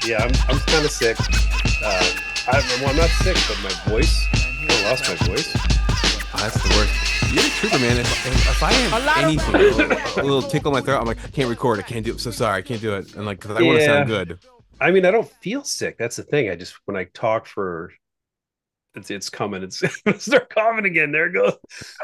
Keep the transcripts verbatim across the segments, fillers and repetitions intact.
Yeah, I'm I'm kind of sick. Uh, I, well, I'm not sick, but my voice. I lost my voice. Oh, that's the worst. You're a trooper, man. If, if, if I have anything, a little, a little tickle in my throat, I'm like, I can't record. I can't do it. I'm so sorry. I can't do it. And like, because I want to sound Yeah, good. I mean, I don't feel sick. That's the thing. I just when I talk for it's it's coming. It's start coughing again. There it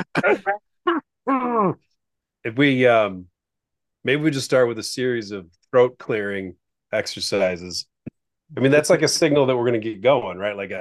goes. If we um maybe we just start with a series of throat clearing exercises. I mean, that's like a signal that we're going to get going, right? Like a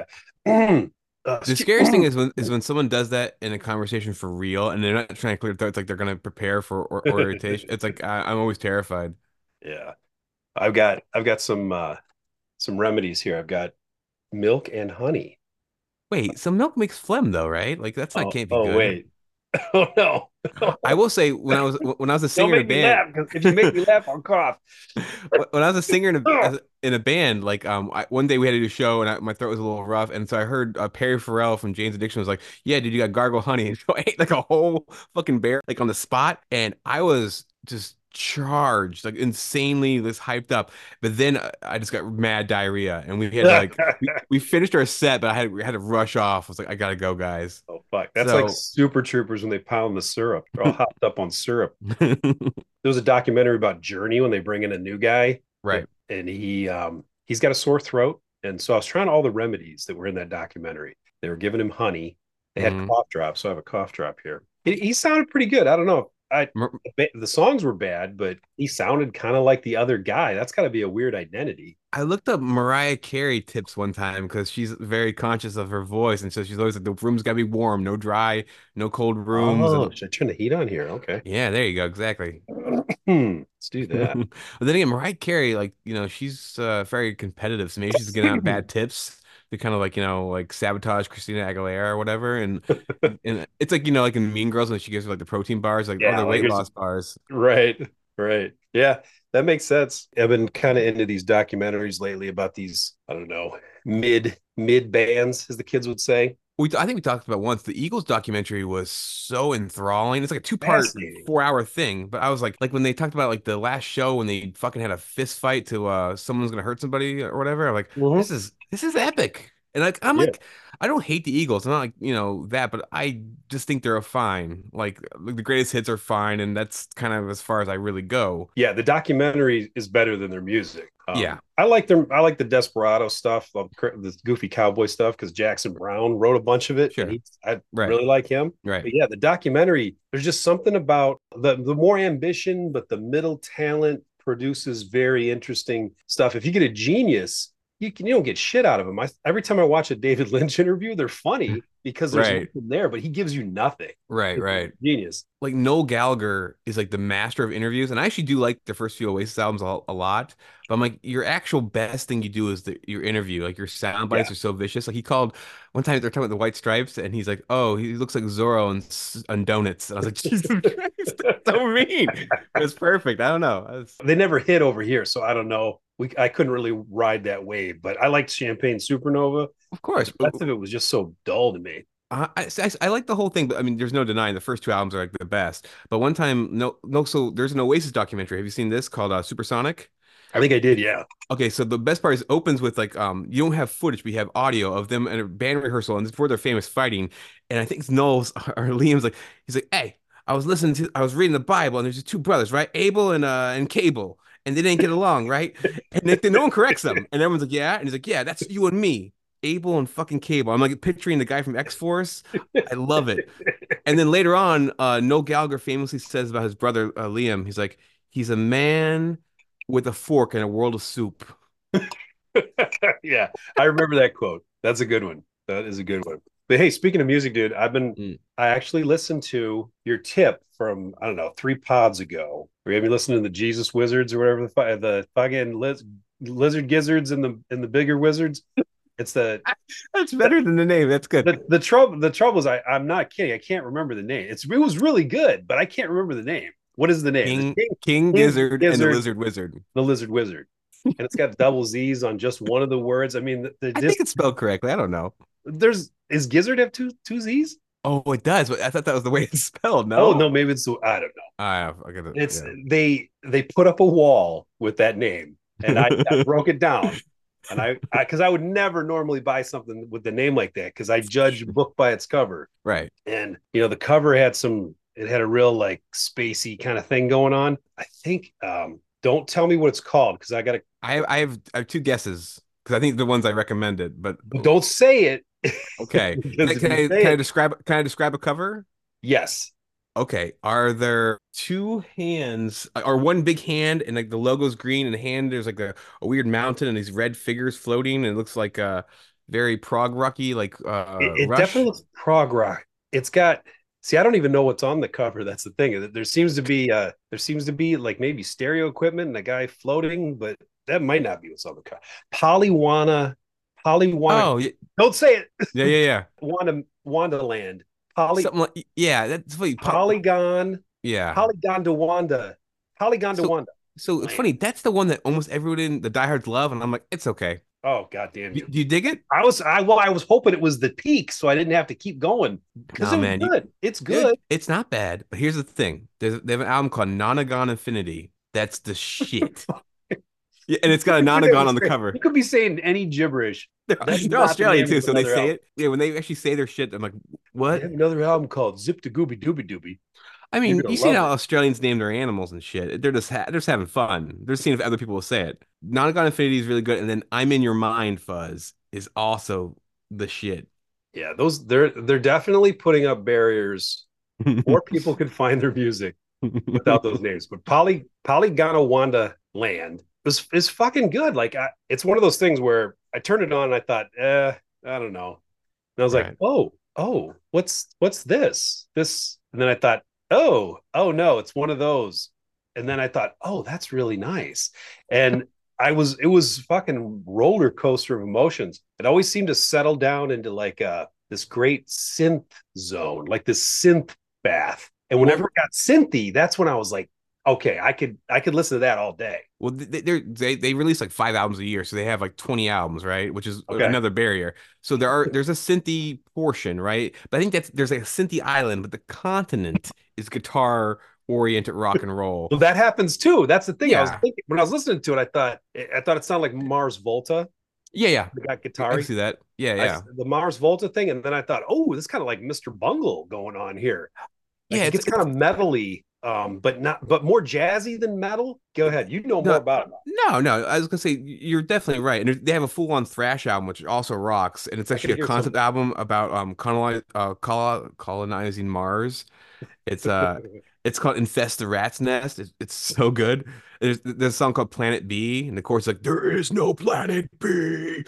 uh, The scariest thing is when is when someone does that in a conversation for real, and they're not trying to clear their throat. It's like they're gonna prepare for or, or irritation. It's like I, I'm always terrified. yeah. I've got I've got some uh some remedies here. I've got milk and honey. Wait, some milk makes phlegm though, right? Like that's not Oh, can't be oh good. wait. Oh no. I will say when I was when I was a Don't singer in a make me band. laugh because if you make me laugh, I'll cough. When I was a singer in a Oh, as- in a band, like um, I, one day we had to do a show and I, my throat was a little rough, and so I heard uh, Perry Farrell from Jane's Addiction was like, "Yeah, dude, you got gargle honey," and so I ate like a whole fucking bear like on the spot, and I was just charged, like insanely this hyped up. But then uh, I just got mad diarrhea, and we had to like we, we finished our set, but I had we had to rush off. I was like, I gotta go, guys. oh fuck. That's like So. Super Troopers when they pound the syrup. They're all hopped up on syrup. There was a documentary about Journey when they bring in a new guy and, Right. and he um he's got a sore throat. And so I was trying all the remedies that were in that documentary. They were giving him honey. They had Mhm. cough drops. So I have a cough drop here. He, he sounded pretty good. I don't know. I the songs were bad, but he sounded kind of like the other guy. That's got to be a weird identity. I looked up Mariah Carey tips one time because she's very conscious of her voice, and so she's always like, "The room's gotta be warm, no dry, no cold rooms." Oh, And should I turn the heat on here? Okay. yeah, there you go, exactly. Hmm, let's do that. But then again, Mariah Carey, like you know, she's uh, very competitive, so maybe she's getting out bad tips to kind of like you know like sabotage Christina Aguilera or whatever. And and it's like you know like in Mean Girls when she gives her like the protein bars, like oh, Yeah, they're like weight here's loss bars. right, right. Yeah, that makes sense. I've been kind of into these documentaries lately about these, I don't know, mid mid bands, as the kids would say. We, I think we talked about once the Eagles documentary was so enthralling. It's like a two part, Fascinating. four hour thing. But I was like, like when they talked about like the last show when they fucking had a fist fight to uh someone's gonna hurt somebody or whatever. I'm like, this Mhm. is this is epic. And like I'm Yeah. like, I don't hate the Eagles. I'm not like you know that, but I just think they're a fine. Like, like the greatest hits are fine, and that's kind of as far as I really go. Yeah, the documentary is better than their music. Um, Yeah, I like them. I like the Desperado stuff, the goofy cowboy stuff, because Jackson Brown wrote a bunch of it, and sure, he, I right, really like him. right. But yeah, the documentary, there's just something about the the more ambition, but the middle talent produces very interesting stuff. If you get a genius, you can you don't get shit out of him. I, every time I watch a David Lynch interview, they're funny because there's Right, nothing there, but he gives you nothing. right, right. Genius. Like Noel Gallagher is like the master of interviews, and I actually do like the first few Oasis albums a, a lot. But I'm like, your actual best thing you do is the, your interview. Like your sound Yeah. bites are so vicious. Like he called one time they're talking about the White Stripes, and he's like, "Oh, he looks like Zorro and on donuts." And I was like, "Jesus Christ, that's so mean." It was perfect. I don't know. I was, They never hit over here, so I don't know. We I couldn't really ride that wave, but I liked Champagne Supernova. of But course, the rest of it was just so dull to me. I, I, I like the whole thing, but I mean, there's no denying the first two albums are like the best. But one time, no, no. So there's an Oasis documentary. Have you seen this called uh, Supersonic? I think I did, yeah. Okay, so the best part is it opens with like um you don't have footage, but you have audio of them in a band rehearsal and it's before their famous fighting. And I think it's Knowles or Liam's like he's like, hey, I was listening to I was reading the Bible and there's these two brothers, right? Abel and uh and Cable, and they didn't get along, right? And they, they- no one corrects them. And everyone's like, yeah, and he's like, yeah, that's you and me. Abel and fucking Cable. I'm like picturing the guy from X-Force. I love it. And then later on, uh, Noel Gallagher famously says about his brother uh, Liam, he's like, he's a man with a fork in a world of soup. Yeah, I remember that quote. That's a good one. That is a good one. But hey, speaking of music, dude, I've been Mm. I actually listened to your tip from I don't know three pods ago. Were you listening to the Jesus Wizards or whatever the the fucking liz, lizard gizzards and the and the bigger wizards? It's the That's better than the name. That's good. the the trouble the trouble is I I'm not kidding. I can't remember the name. It's it was really good, but I can't remember the name. What is the name? The King King, King King Gizzard and the Gizzard, Lizard Wizard. the Lizard Wizard, and it's got double Z's on just one of the words. I mean, the, the I think just it's spelled correctly. I don't know. there's is Gizzard have two two Z's? Oh, it does, but I thought that was the way it's spelled. Oh No, no, maybe it's I don't know. I I got it. It's Yeah. they they put up a wall with that name, and I, I broke it down. And I, I, because I would never normally buy something with the name like that because I judge a book by its cover. Right. And you know, the cover had some. It had a real like spacey kind of thing going on. I think. Um, don't tell me what it's called because I got to. I have, I have I have two guesses because I think the ones I recommended, but Don't say it. okay. Can I, Because if can you I say can I it, describe can I describe a cover? yes. Okay. Are there two hands or one big hand and like the logo's green and the hand there's like a, a weird mountain and these red figures floating and it looks like a very prog rocky like It, uh it definitely Rush. looks prog rock. It's got. See, I don't even know what's on the cover. That's the thing. There seems to be uh there seems to be like maybe stereo equipment and a guy floating, but that might not be what's on the cover. Polywana, Polywana. Oh, yeah, Don't say it. yeah, yeah. Yeah. Wanda, Wandaland. Poly Something like yeah, that's funny. Pop, Polygon, yeah. Polygon to Wanda, Polygon to So Wanda so it's land. funny. That's the one that almost everyone in the diehards love, and I'm like, it's okay. Oh goddamn You, you! do you dig it? I was I well I was hoping it was the peak, so I didn't have to keep going because No, it was man. You, good. It's it, good. it's not bad. But here's the thing. There's they have an album called Nonagon Infinity. That's the shit. Yeah, and it's got a Nonagon on the cover. You could be saying any gibberish. They're, That's they're not the Australian name too, of so they another say album. it. Yeah, when they actually say their shit, I'm like, They what? have another album called Zip to Gooby Dooby Dooby. I You're mean, gonna you see love how it. Australians name their animals and shit. They're just ha they're just having fun. They're seeing if other people will say it. Nonagon Infinity is really good, and then I'm in Your Mind Fuzz is also the shit. Yeah, those they're they're definitely putting up barriers. More people could find their music without those names. But Poly Polygona Wanda Land is is fucking good. Like I, it's one of those things where I turned it on and I thought, eh, I don't know. And I was like, Right. oh, oh, what's what's this? This, and then I thought, oh, oh no, it's one of those. And then I thought, oh, that's really nice. And I was, it was fucking roller coaster of emotions. It always seemed to settle down into like uh this great synth zone, like this synth bath. And whenever Well, it got synthy, that's when I was like, okay, I could I could listen to that all day. well, they they're, they they release like five albums a year, so they have like twenty albums, right? Which is Okay. another barrier. So there are there's a synthy portion, right? But I think that's there's like a synthy island, but the continent is guitar oriented rock and roll. Well, that happens too. That's the thing. I was Yeah, thinking when I was listening to it, I thought I thought it sounded like Mars Volta. yeah, yeah. We got I can guitar. see that. Yeah, I yeah, the Mars Volta thing, and then I thought, oh, this kind of like Mister Bungle going on here. Like yeah. it It's gets kind it's of metally, um, but not but more jazzy than metal. Go ahead, you know more no, about it. no, no. I was gonna say you're definitely right. And they have a full on thrash album, which also rocks, and it's I can actually a hear some. concept album about um colonize, uh, colo- colonizing Mars. It's uh it's called Infest the Rat's Nest. It's, it's so good. There's there's a song called Planet B, and the chorus is like there is no Planet B.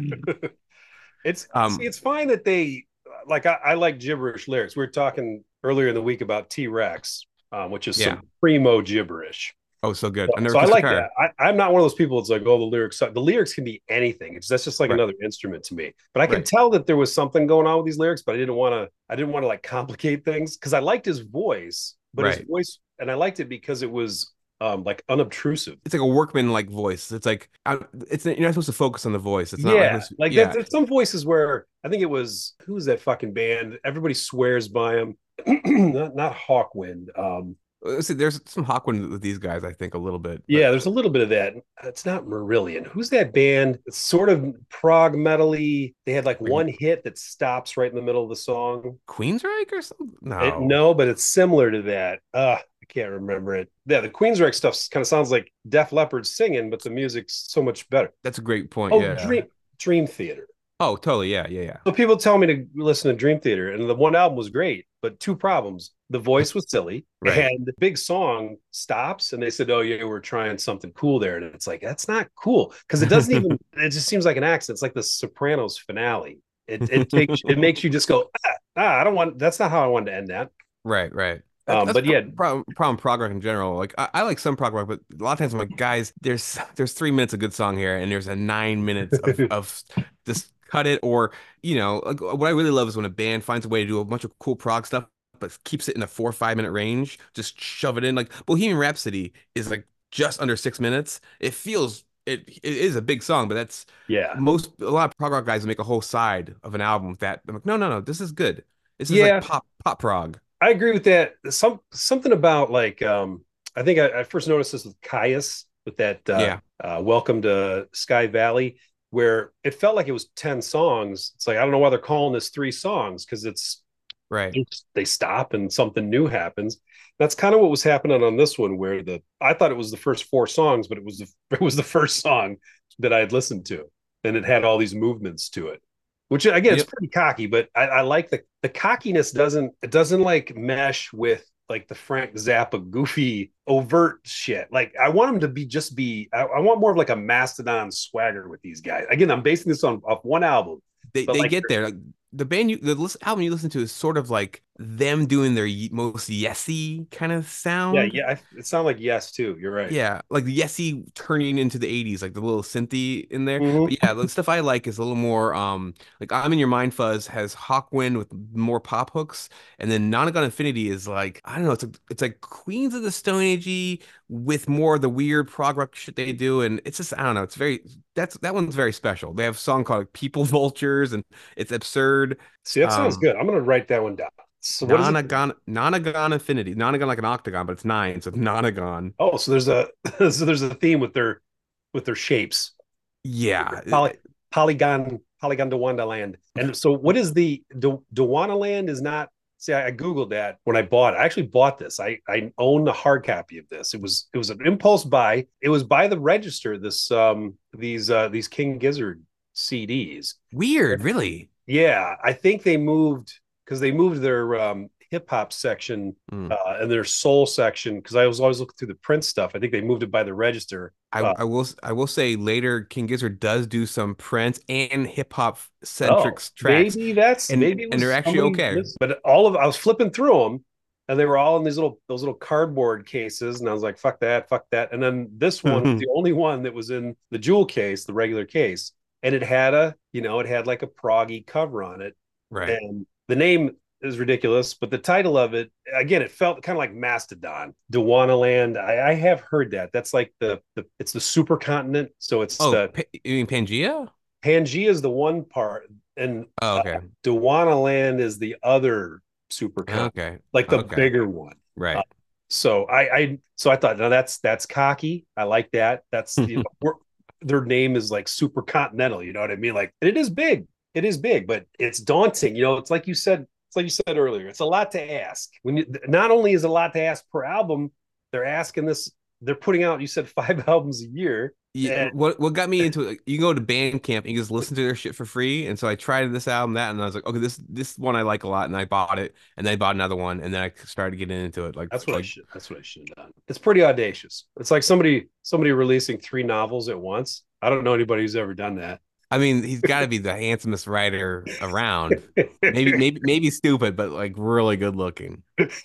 It's see, Um, it's fine that they like. I, I like gibberish lyrics. We were talking earlier in the week about T Rex, um, which is yeah. some primo gibberish. Oh, so good. So, I never so I kissed a like that. car. I, I'm not one of those people that's like, oh, the lyrics. The lyrics can be anything. It's that's just like Right, another instrument to me. But I could right, tell that there was something going on with these lyrics, but I didn't want to. I didn't want to like complicate things because I liked his voice, but his right. voice, and I liked it because it was um like unobtrusive. It's like a workman like voice. It's like I, it's you're not supposed to focus on the voice. It's not Yeah, like like that. yeah. There's some voices where I think it was who's that fucking band? Everybody swears by him. not not Hawkwind. Um, Let's see, there's some Hawkwind with these guys, I think, a little bit, but yeah, there's a little bit of that. It's not Marillion. Who's that band? It's sort of prog metally. They had like like one hit that stops right in the middle of the song. Queensryche or something. It, No, no, but it's similar to that. Uh, I can't remember it. Yeah, the Queensryche stuff kind of sounds like Def Leppard singing, but the music's so much better. that's a great point. Oh, Yeah. Dream Dream Theater. Oh, totally. Yeah, yeah, yeah. So people tell me to listen to Dream Theater, and the one album was great, but two problems. The voice was silly, Right. and the big song stops, and they said, "Oh yeah, we're trying something cool there," and it's like that's not cool because it doesn't even. It just seems like an accident. It's like the Sopranos finale. It it takes it makes you just go, ah, ah, I don't want. That's not how I wanted to end that. Right, right. That, Um, that's but pro yeah, problem, problem prog rock in general. Like I, I like some prog rock, but a lot of times I'm like, guys, there's there's three minutes of good song here, and there's a nine minutes of of just cut it. Or you know, like what I really love is when a band finds a way to do a bunch of cool prog stuff, but keeps it in a four or five minute range. Just shove it in. Like Bohemian Rhapsody is like just under six minutes. It feels it it is a big song, but that's yeah, most a lot of prog rock guys make a whole side of an album with that. I'm like, no, no, no, this is good. This is like yeah. pop pop prog. I agree with that. Some something about like um, I think I, I first noticed this with Caius with that uh, Yeah. uh, "Welcome to Sky Valley." where it felt like it was ten songs. It's like I don't know why they're calling this three songs because it's Right. it's, they stop and something new happens. That's kind of what was happening on this one, where the I thought it was the first four songs, but it was the it was the first song that I had listened to, and it had all these movements to it. Which again, it's Yep. pretty cocky, but I, I like the the cockiness doesn't it doesn't like mesh with like the Frank Zappa goofy overt shit. Like I want them to be just be I, I want more of like a Mastodon swagger with these guys. Again, I'm basing this on off one album, They but they like get there. Like the band you the list, album you listen to is sort of like them doing their ye- most yesy kind of yeah, sound. yeah, I, it sounded like Yes too. You're right. Yeah, like the Yesy turning into the eighties, like the little synthy in there. But Mm-hmm. yeah, the stuff I like is a little more um like I'm in Your Mind Fuzz has Hawkwind with more pop hooks, and then Nonagon Infinity is like I don't know, it's like it's like Queens of the Stone Age with more of the weird prog rock shit they do, and it's just I don't know, it's very that's that one's very special. They have a song called People Vultures, and it's absurd. See, that sounds Um good. I'm gonna write that one down. So what is it? Nonagon Nonagon Infinity, Nonagon like an octagon, but it's nine, so it's Nonagon. Oh, so there's a so there's a theme with their with their shapes. Yeah. Poly, Polygon Polygon Dewanda Land. And so what is the De, Dewana Land is not see I, I googled that when I bought it. I actually bought this. I I own the hard copy of this. It was it was an impulse buy. It was by the register this um these uh these King Gizzard C Ds. Weird, really. Yeah, I think they moved because they moved their um, hip hop section Mm. uh, and their soul section because I was always looking through the Prince stuff. I think they moved it by the register. I, Uh, I will I will say later King Gizzard does do some Prince and hip hop centric oh, tracks, maybe that's and maybe it and they're was actually somebody. okay. Missed, but all of I was flipping through them, and they were all in these little those little cardboard cases, and I was like, "Fuck that, fuck that." And then this one was the only one that was in the jewel case, the regular case, and it had a you know it had like a proggy cover on it, Right. and the name is ridiculous, but the title of it again, it felt kind of like Mastodon, Dewana Land. I, I have heard that. That's like the the it's the supercontinent. So it's Oh, the Pa you mean Pangea? Pangea is the one part, and Oh, uh, okay. Dewana Land is the other supercontinent, Okay. like the Okay. bigger one. Uh, Right. so I, I so I thought, no, that's that's cocky. I like that. That's you know, we're, their name is like supercontinental. You know what I mean? Like, and it is big. It is big, but it's daunting. You know, it's like you said. It's like you said earlier. It's a lot to ask. When you not only is a lot to ask per album, they're asking this. They're putting out. You said five albums a year. Yeah, And, what what got me into it, you can go to Bandcamp and you just listen to their shit for free. And so I tried this album, that, and I was like, okay, this this one I like a lot, and I bought it, and then I bought another one, and then I started getting into it. Like that's what I like should. That's what I should have done. It's pretty audacious. It's like somebody somebody releasing three novels at once. I don't know anybody who's ever done that. I mean, he's got to be the handsomest writer around. Maybe maybe maybe stupid, but like really good looking.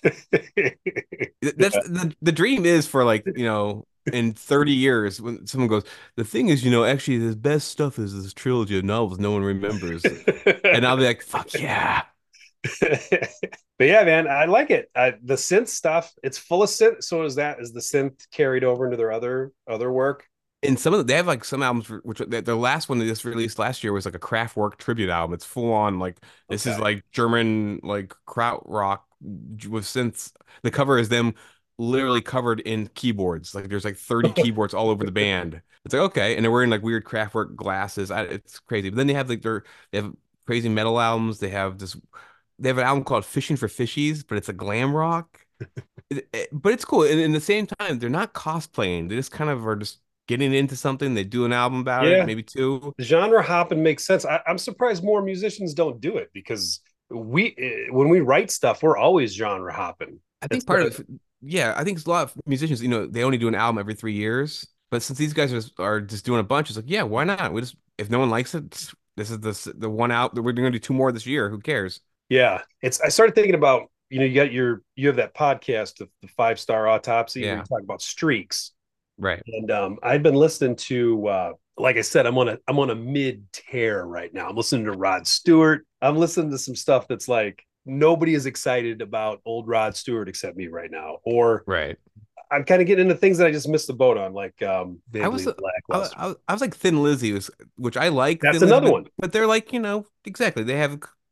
That's Yeah. the the dream is for like, you know, in thirty years when someone goes, the thing is, you know, actually his best stuff is this trilogy of novels no one remembers. And I'll be like, fuck yeah. But yeah, man, I like it. Uh, the synth stuff, it's full of synth. So is that is the synth carried over into their other other work? And some of the, they have like some albums for, which the, the last one they just released last year was like a Kraftwerk tribute album. It's full on like this is Okay. like German like krautrock with synths. The cover is them literally covered in keyboards. Like there's like thirty keyboards all over the band. It's like okay, and they're wearing like weird Kraftwerk glasses. I, it's crazy. But then they have like their they have crazy metal albums. They have this. They have an album called Fishing for Fishies, but it's a glam rock. It- it- but it's cool. And in the same time, they're not cosplaying. They just kind of are just getting into something. They do an album about it, Yeah, maybe two. genre hopping makes sense. I, I'm surprised more musicians don't do it because we eh, when we write stuff, we're always genre hopping. I It's think part of it, yeah, I think it's a lot of musicians, you know, they only do an album every three years. But since these guys are, are just doing a bunch, it's like, yeah, why not? We just, if no one likes it, this is the the one out. We're going to do two more this year. Who cares? yeah. It's I started thinking about you know you got your you have that podcast the, the five star autopsy where you Yeah, talk about streaks right. and um I've been listening to uh like I said I'm on a I'm on a mid tear right now. I'm listening to Rod Stewart. I'm listening to some stuff that's like nobody is excited about old Rod Stewart except me right now. Or Right. I'm kind of getting into things that I just missed the boat on, like um I was, vaguely I, lackluster. I, I was like Thin Lizzy, was, which I like That's Thin Lizzy, another but, one. but they're like, you know, exactly. They have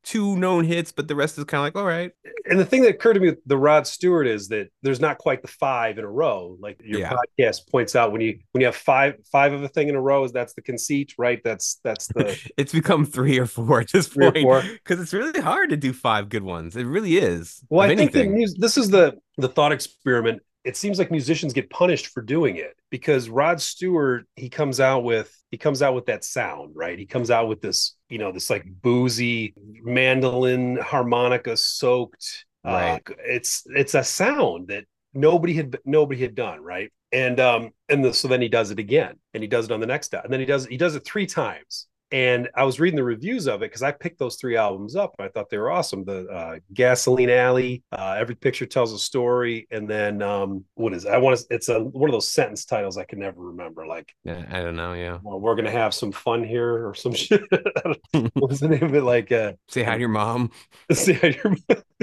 two known hits, but the rest is kind of like, all right. And the thing that occurred to me with the Rod Stewart is that there's not quite the five in a row. Like your Yeah. podcast points out, when you when you have five five of a thing in a row, is that's the conceit, right? That's that's the It's become three or four at this three or point four. because it's really hard to do five good ones. It really is, Well, of I think that anything. mus- this is the the thought experiment. It seems like musicians get punished for doing it because Rod Stewart, he comes out with he comes out with that sound, right? He comes out with this, you know, this like boozy mandolin harmonica soaked. Uh, Right. it's it's a sound that nobody had nobody had done, right? And um and the, so then he does it again, and he does it on the next album, and then he does he does it three times. And I was reading the reviews of it because I picked those three albums up. And I thought they were awesome. The uh, Gasoline Alley, uh, Every Picture Tells a Story, and then um, what is it? I want to? It's a one of those sentence titles I can never remember. Like, Yeah, I don't know. Yeah. well, we're gonna have some fun here, or some shit. What was the name of it? Like, uh, Say hi to your mom. see how you're.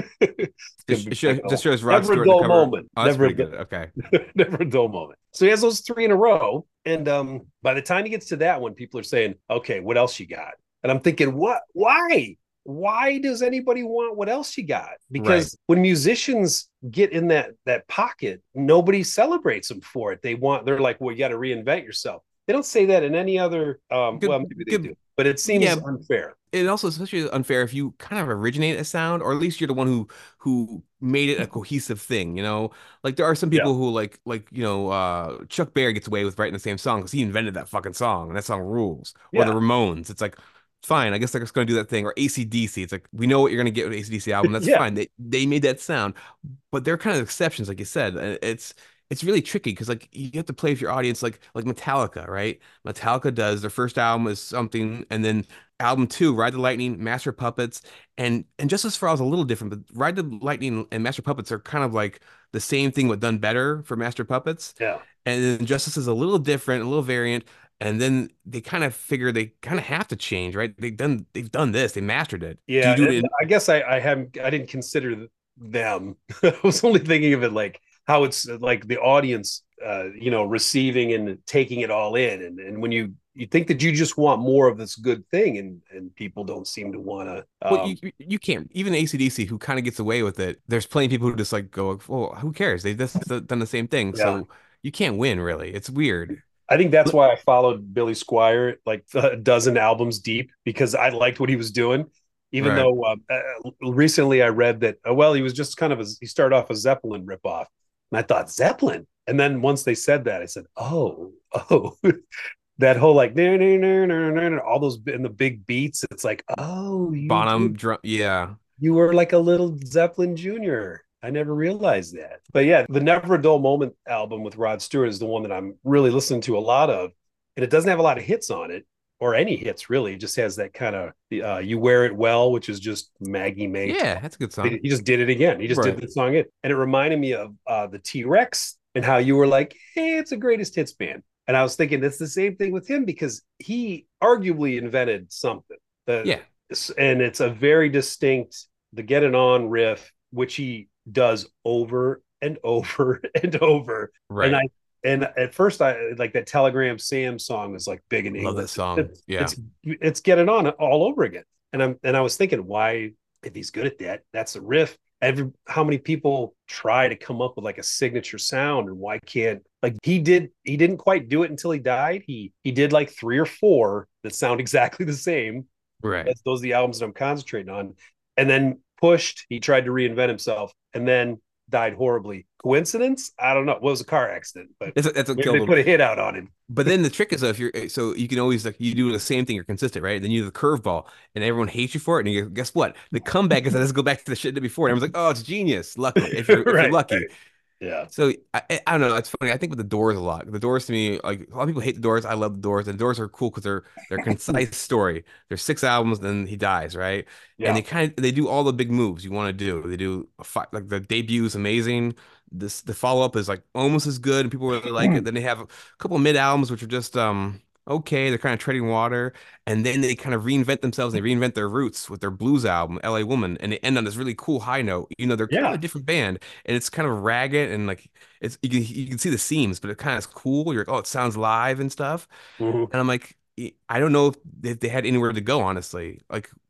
It's gonna Just, be it shows, like, oh, just shows Rod never a Stewart on the dull cover. moment. Oh, that's Never, pretty a, good. Okay. never a dull moment. So he has those three in a row, and um, by the time he gets to that one, people are saying, "Okay, what else you got?" And I'm thinking, what? Why? Why does anybody want what else you got? Right. Because when musicians get in that that pocket, nobody celebrates them for it. They want, they're like, well, you got to reinvent yourself. They don't say that in any other. Um, Good, well, maybe they good. do, but it seems Yeah, unfair. it also especially unfair if you kind of originate a sound, or at least you're the one who who made it a cohesive thing, you know? Like there are some Yeah, people who like like you know uh Chuck Berry gets away with writing the same song because he invented that fucking song and that song rules. Or the yeah, Ramones, it's like fine, I guess they're just gonna do that thing. Or A C D C, it's like we know what you're gonna get with an A C D C album. That's yeah, fine. They they made that sound, but they're kind of exceptions, like you said. And It's it's really tricky because like you have to play with your audience, like like Metallica, right? Metallica does their first album is something, and then album two, Ride the Lightning, Master of Puppets, and and Justice for All is a little different, but Ride the Lightning and Master of Puppets are kind of like the same thing but done better for Master of Puppets. yeah. And then Justice is a little different, a little variant, and then they kind of figure they kind of have to change, right? They've done they've done this, they mastered it. Do Yeah, you do it and in I guess I, I haven't I didn't consider them. I was only thinking of it like how it's like the audience, uh, you know, receiving and taking it all in, and and when you you think that you just want more of this good thing, and and people don't seem to want to. well, you Um, you you can't even A C D C who kind of gets away with it. There's plenty of people who just like go, well, who cares? They've just done the same thing, yeah, so you can't win really. It's weird. I think that's why I followed Billy Squire like a dozen albums deep because I liked what he was doing. Even Right. though uh, uh, recently I read that, uh, well, he was just kind of a, he started off a Zeppelin ripoff, and I thought Zeppelin, and then once they said that, I said, oh, oh, that whole like no, no, no, no, no, no, all those in the big beats. It's like, oh, you Bonham did, drum, yeah. you were like a little Zeppelin Junior. I never realized that. But yeah, the Never a Dull Moment album with Rod Stewart is the one that I'm really listening to a lot of. And it doesn't have a lot of hits on it, or any hits really. It just has that kind of uh, You Wear It Well, which is just Maggie May. Yeah, that's a good song. He just did it again. He just did Right. the song. It And it reminded me of uh, the T Rex, and how you were like, hey, it's a greatest hits band. And I was thinking it's the same thing with him because he arguably invented something. The, Yeah. and it's a very distinct, the Get It On riff, which he does over and over and over. And Right. I and at first I like that Telegram Sam song was like big in Love that England. song. It's Yeah. it's it's Get It On all over again. And I'm and I was thinking, why, if he's good at that, that's a riff. Every how many people try to come up with like a signature sound, and why can't, like he did he didn't quite do it until he died. He he did like three or four that sound exactly the same. Right. That's those are the albums that I'm concentrating on. And then pushed, he tried to reinvent himself, and then died horribly. Coincidence? I don't know. Well, it was a car accident, but That's, that's what maybe killed they him. put a hit out on him. But then the trick is though, if you're so you can always like you do the same thing, you're consistent, right? Then you do the curveball, and everyone hates you for it. And you go, guess what? The comeback is let's go back to the shit that before. And everyone's like, oh, it's genius. Lucky if you're if you're Right, lucky. right. Yeah. So I, I I don't know. It's funny. I think with the Doors a lot. The Doors to me, like a lot of people hate the Doors. I love the Doors. And the Doors are cool because they're they're concise story. There's six albums, then he dies, right? And Yeah. they kind of they do all the big moves you want to do. They do a fi like the debut is amazing. This the follow up is like almost as good, and people really like it. Then they have a couple mid albums which are just um okay. They're kind of treading water, and then they kind of reinvent themselves. And they reinvent their roots with their blues album, L A Woman, and they end on this really cool high note. You know, they're kind of a Yeah. different band, and it's kind of ragged and like it's you can you can see the seams, but it kind of is cool. You're like, oh, it sounds live and stuff. Mhm. And I'm like, I don't know if they, they had anywhere to go, honestly. Like,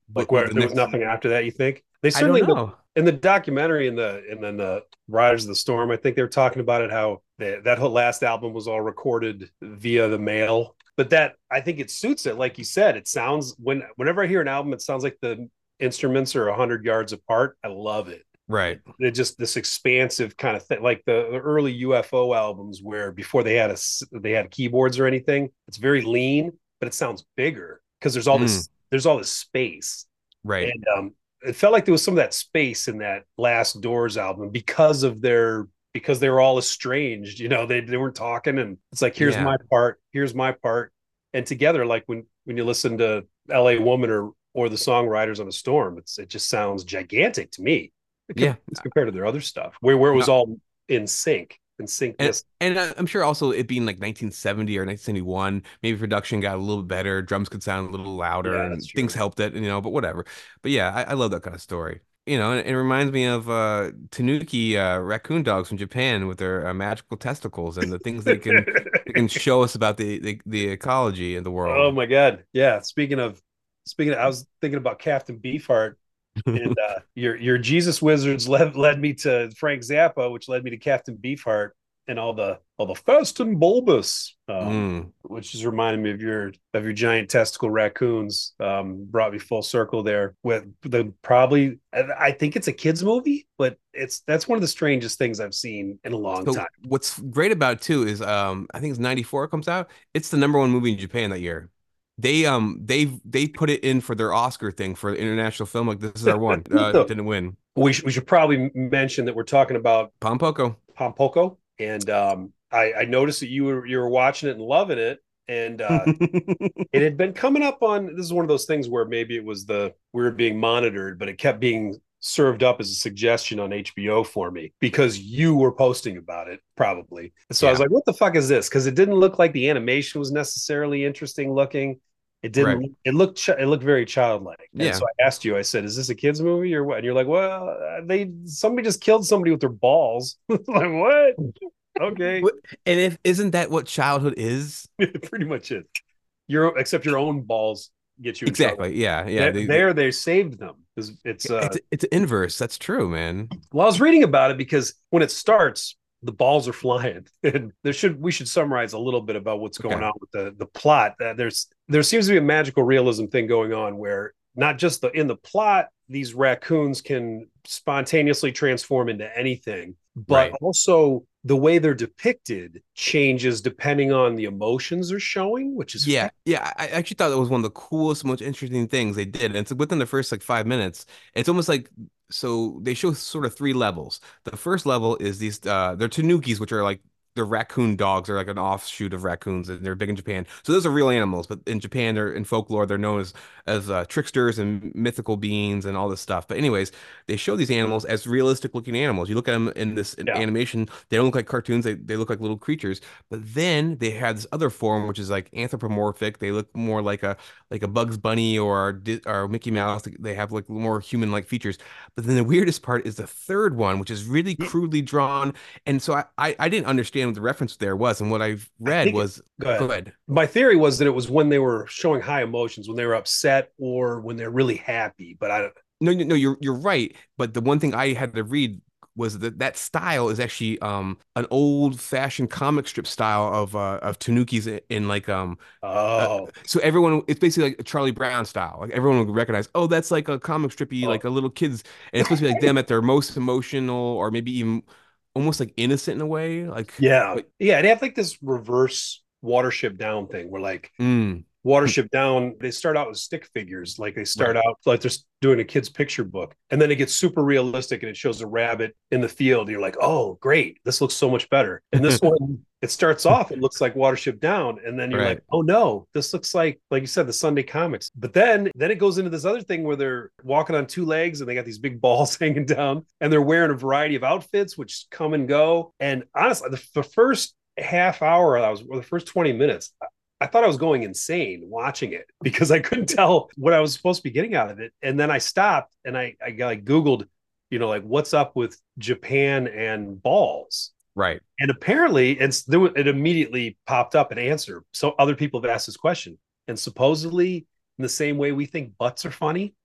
Like What, what where the there was next? nothing after that, you think? They I don't certainly in the know. in the documentary and the and then the Riders of the Storm, I think they were talking about it how they, that whole last album was all recorded via the mail. But that I think it suits it, like you said. It sounds when whenever I hear an album, it sounds like the instruments are a hundred yards apart. I love it. Right. It just this expansive kind of thing, like the, the early U F O albums, where before they had a they had keyboards or anything. It's very lean, but it sounds bigger because there's all Mm, this there's all this space, right. and um, it felt like there was some of that space in that last Doors album because of their because they were all estranged. You know, they they weren't talking, and it's like here's Yeah. my part, here's my part, and together, like when when you listen to L A Woman or or the songwriters on a Storm, it's it just sounds gigantic to me Yeah. as compared to their other stuff, where where it was No. all in sync and And syncness. and I- I'm sure also it being like nineteen seventy or nineteen seventy-one, maybe production got a little better, drums could sound a little louder, Yeah, that's and things true. helped it, you know. But whatever. But yeah, I, I love that kind of story. You know, and it reminds me of uh, Tanuki uh, raccoon dogs from Japan with their uh, magical testicles and the things they can they can show us about the the, the ecology in the Oh world. my god, yeah. Speaking of speaking, of, I was thinking about Captain Beefheart. And uh, your your Jesus Wizards led led me to Frank Zappa, which led me to Captain Beefheart and all the all the Fast and Bulbous, um, Mm. which is reminding me of your of your giant testicle raccoons. Um, brought me full circle there with the probably I I think it's a kids movie, but it's that's one of the strangest things I've seen in a long So time. what's great about it too is um I think it's ninety-four it comes out. It's the number one movie in Japan that year. They um they they put it in for their Oscar thing for the international film. Like, this is our one. Uh, So didn't win. we should we should probably mention that we're talking about Pompoko. Pompoko, and um, I, I noticed that you were you were watching it and loving it, and uh, it had been coming up on. This is one of those things where maybe it was the we were being monitored, but it kept being served up as a suggestion on H B O for me because you were posting about it probably. So I was Yeah, like, "What the fuck is this?" Because it didn't look like the animation was necessarily interesting looking. It right. didn't. It looked. It looked very childlike. And Yeah. so I asked you. I said, "Is this a kids movie or what?" And you're like, "Well, uh, they somebody just killed somebody with their balls." Like what? Okay, What- And if isn't that what childhood is? pretty much it. Your except your own balls get you in trouble. Exactly. Yeah, yeah. There, They, they, there they saved them. It's, it's uh. it's it's inverse. That's true, man. Well, I was reading about it because when it starts, the balls are flying, and there should we should summarize a little bit about what's going Okay. on with the the plot. Uh, there's there seems to be a magical realism thing going on where not just the in the plot these raccoons can spontaneously transform into anything, but Right. also the way they're depicted changes depending on the emotions they're showing, which is Yeah, yeah. I I actually thought that was one of the coolest, most interesting things they did. And it's within the first like five minutes. It's almost like so they show sort of three levels. The first level is these uh they're tanukis, which are like they're raccoon dogs. They're like an offshoot of raccoons, and they're big in Japan. So those are real animals, but in Japan, they're in folklore, they're known as as uh, tricksters and mythical beings and all this stuff. But anyways, they show these animals as realistic looking animals. You look at them in this in yeah, animation, they don't look like cartoons. They they look like little creatures. But then they have this other form, which is like anthropomorphic. They look more like a like a Bugs Bunny or Di- or Mickey Mouse. They have like more human-like features. But then the weirdest part is the third one, which is really yeah. crudely drawn. And so I I, I didn't understand what the reference there was. And what I've I read think it, was, go go ahead. ahead. My theory was that it was when they were showing high emotions, when they were upset or when they're really happy. But I don't. No, no, no, you're you're right. But the one thing I had to read was that that style is actually um an old-fashioned comic strip style of uh of Tanukis in, in like um uh, Oh, so everyone it's basically like a Charlie Brown style. Like everyone would recognize, oh, that's like a comic strippy, oh, like a little kids, and it's supposed to be like them at their most emotional or maybe even almost like innocent in a way. Like, yeah, but yeah. They have like this reverse Watership Down thing, where like mm, Watership Down, they start out with stick figures. Like they start right. out like they're doing a kid's picture book. And then it gets super realistic and it shows a rabbit in the field. And you're like, oh, great. This looks so much better. And this one, it starts off, it looks like Watership Down. And then you're like, Right. oh no, this looks like, like you said, the Sunday comics. But then, then it goes into this other thing where they're walking on two legs and they got these big balls hanging down and they're wearing a variety of outfits, which come and go. And honestly, the, the first half hour, I was, or the first twenty minutes, I thought I was going insane watching it because I couldn't tell what I was supposed to be getting out of it. And then I stopped and I, I like Googled, you know, like what's up with Japan and balls. Right. And apparently it's there was, it immediately popped up an answer. So other people have asked this question. And supposedly in the same way we think butts are funny,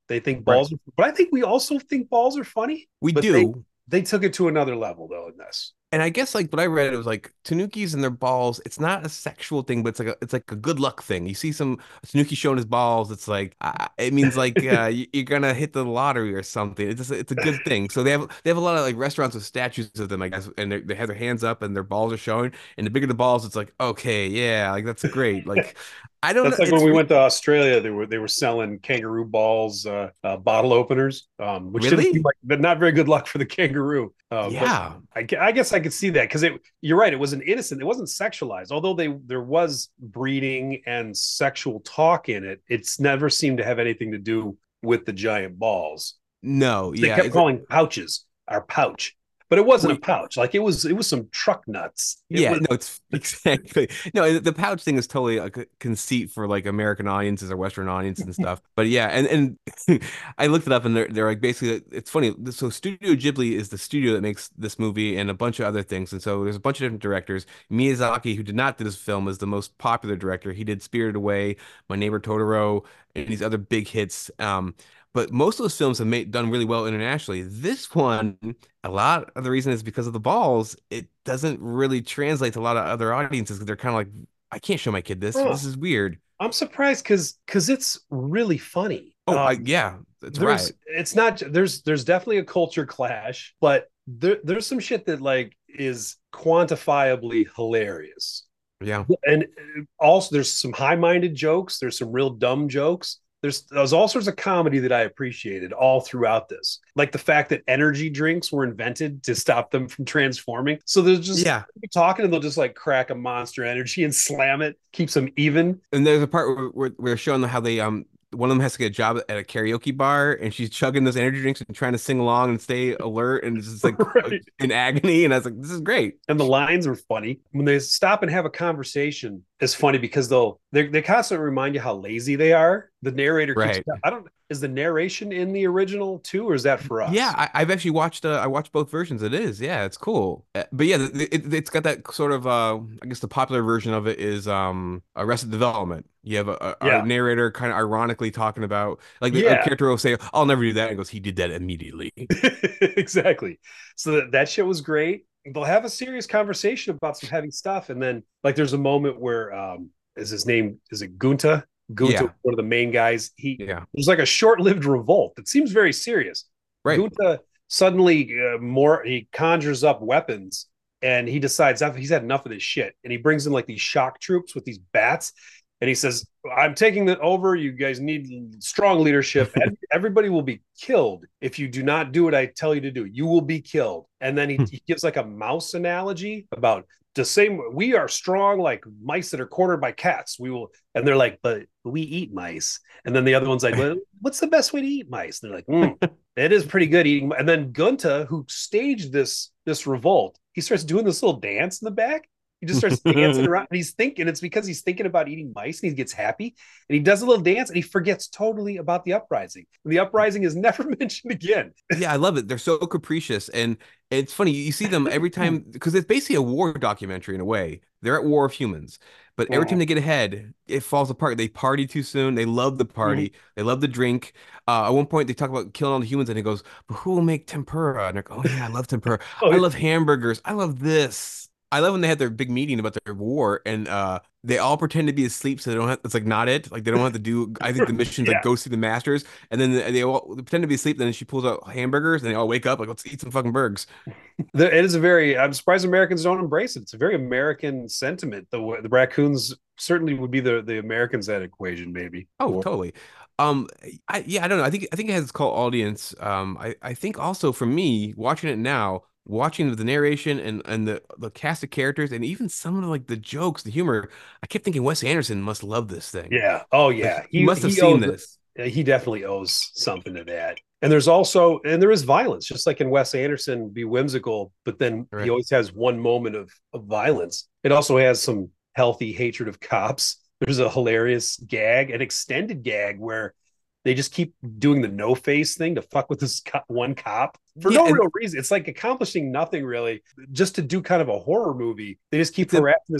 They think Right. balls are, but I think we also think balls are funny. We But they do. they took it to another level though in this. And I guess like what I read, it was like Tanukis and their balls. It's not a sexual thing, but it's like a, it's like a good luck thing. You see some Tanuki showing his balls, it's like uh, it means like uh, you- you're gonna hit the lottery or something. It's just, it's a good thing. So they have they have a lot of like restaurants with statues of them, I guess, and they they have their hands up and their balls are showing. And the bigger the balls, it's like okay, yeah, like that's great. Like I don't know, That's like when it's we re went to Australia. They were they were selling kangaroo balls, uh, uh, bottle openers, um, which didn't seem really, like but not very good luck for the kangaroo. Uh, but yeah. I, I guess I could see that because it. You're right. It was an innocent. It wasn't sexualized. Although they there was breeding and sexual talk in it. It's never seemed to have anything to do with the giant balls. No, They yeah. kept It's calling pouches our pouch, but it wasn't a wait, pouch. Like it was it was some truck nuts. It yeah, was no, it's exactly no. The pouch thing is totally like a conceit for like American audiences or Western audiences and stuff. But yeah, and and I looked it up and they're they're like basically it's funny. So Studio Ghibli is the studio that makes this movie and a bunch of other things. And so there's a bunch of different directors. Miyazaki, who did not do this film, is the most popular director. He did Spirited Away, My Neighbor Totoro, and these other big hits. Um, but most of those films have made done really well internationally. This one, a lot of the reason is because of the balls. It doesn't really translate to a lot of other audiences because they're kind of like, I can't show my kid this. oh, This is weird. I'm surprised because because it's really funny. Oh, I Um, yeah, that's there's right. it's not there's there's definitely a culture clash, but there, there's some shit that like is quantifiably hilarious. Yeah. And also there's some high-minded jokes, there's some real dumb jokes. There's there's all sorts of comedy that I appreciated all throughout this. Like the fact that energy drinks were invented to stop them from transforming. So there's just Yeah. talking and they'll just like crack a Monster Energy and slam it, keeps them even. And there's a part where, where, where they're showing how they um one of them has to get a job at a karaoke bar and she's chugging those energy drinks and trying to sing along and stay alert and it's just like Right. in agony. And I was like, this is great. And the lines are funny when they stop and have a conversation. It's funny because they'll they they constantly remind you how lazy they are. The narrator keeps. Right. I don't. Is the narration in the original too, or is that for Yeah, us? I, I've actually watched. Uh, I watched both versions. It is, yeah, it's cool. Uh, But yeah, it, it, it's got that sort of. Uh, I guess the popular version of it is um, Arrested Development. You have a, a, a Yeah, narrator kind of ironically talking about, like the a yeah, character will say, "I'll never do that," and goes, "He did that immediately." exactly. So that, that shit was great. They'll have a serious conversation about some heavy stuff, and then like there's a moment where um, is his name is it Gunta? Gunta, Yeah, one of the main guys. He yeah, there's like a short-lived revolt that seems very serious. right. Gunta suddenly uh, more he conjures up weapons and he decides he's had enough of this shit and he brings in like these shock troops with these bats and he says I'm taking it over, you guys need strong leadership, everybody will be killed if you do not do what I tell you to do, you will be killed. And then he, he gives like a mouse analogy about the same we are strong like mice that are cornered by cats, we will. And they're like, but we eat mice. And then the other one's like, well, what's the best way to eat mice? And they're like, mm, it is pretty good eating. And then Gunta, who staged this this revolt, he starts doing this little dance in the back. He just starts dancing around and he's thinking it's because he's thinking about eating mice and he gets happy and he does a little dance and he forgets totally about the uprising. And the uprising is never mentioned again. Yeah, I love it. They're so capricious, and it's funny. You see them every time because it's basically a war documentary in a way. They're at war of humans, but every time Mhm. they get ahead, it falls apart. They party too soon. They love the Mhm. party. They love the drink. Uh, at one point, they talk about killing all the humans, and he goes, "But who will make tempura?" And they're like, "Oh yeah, I love tempura. Oh, I love hamburgers. I love this." I love when they had their big meeting about their war, and uh, they all pretend to be asleep, so they don't have. It's like not it. Like they don't have to do. I think the mission's like yeah. go see the masters, and then they, they all they pretend to be asleep. Then she pulls out hamburgers, and they all wake up like let's eat some fucking burgers. The, it is a very, I'm surprised Americans don't embrace it. It's a very American sentiment. The the raccoons certainly would be the, the Americans that equation, maybe. Oh, Or, totally. Um, I yeah, I don't know. I think I think it has its cult audience. Um, I I think also for me watching it now, watching the narration and and the the cast of characters and even some of the, like the jokes, the humor, I kept thinking Wes Anderson must love this thing. yeah. Oh, Like yeah. he He, must have he seen owes, this. he definitely owes something to that. And there's also, and there is violence, just like in Wes Anderson, be whimsical, but then he Right. always has one moment of, of violence. It also has some healthy hatred of cops. There's a hilarious gag, an extended gag where they just keep doing the no face thing to fuck with this co- one cop for Yeah, no and real reason. It's like accomplishing nothing really, just to do kind of a horror movie. They just keep it's a harassing this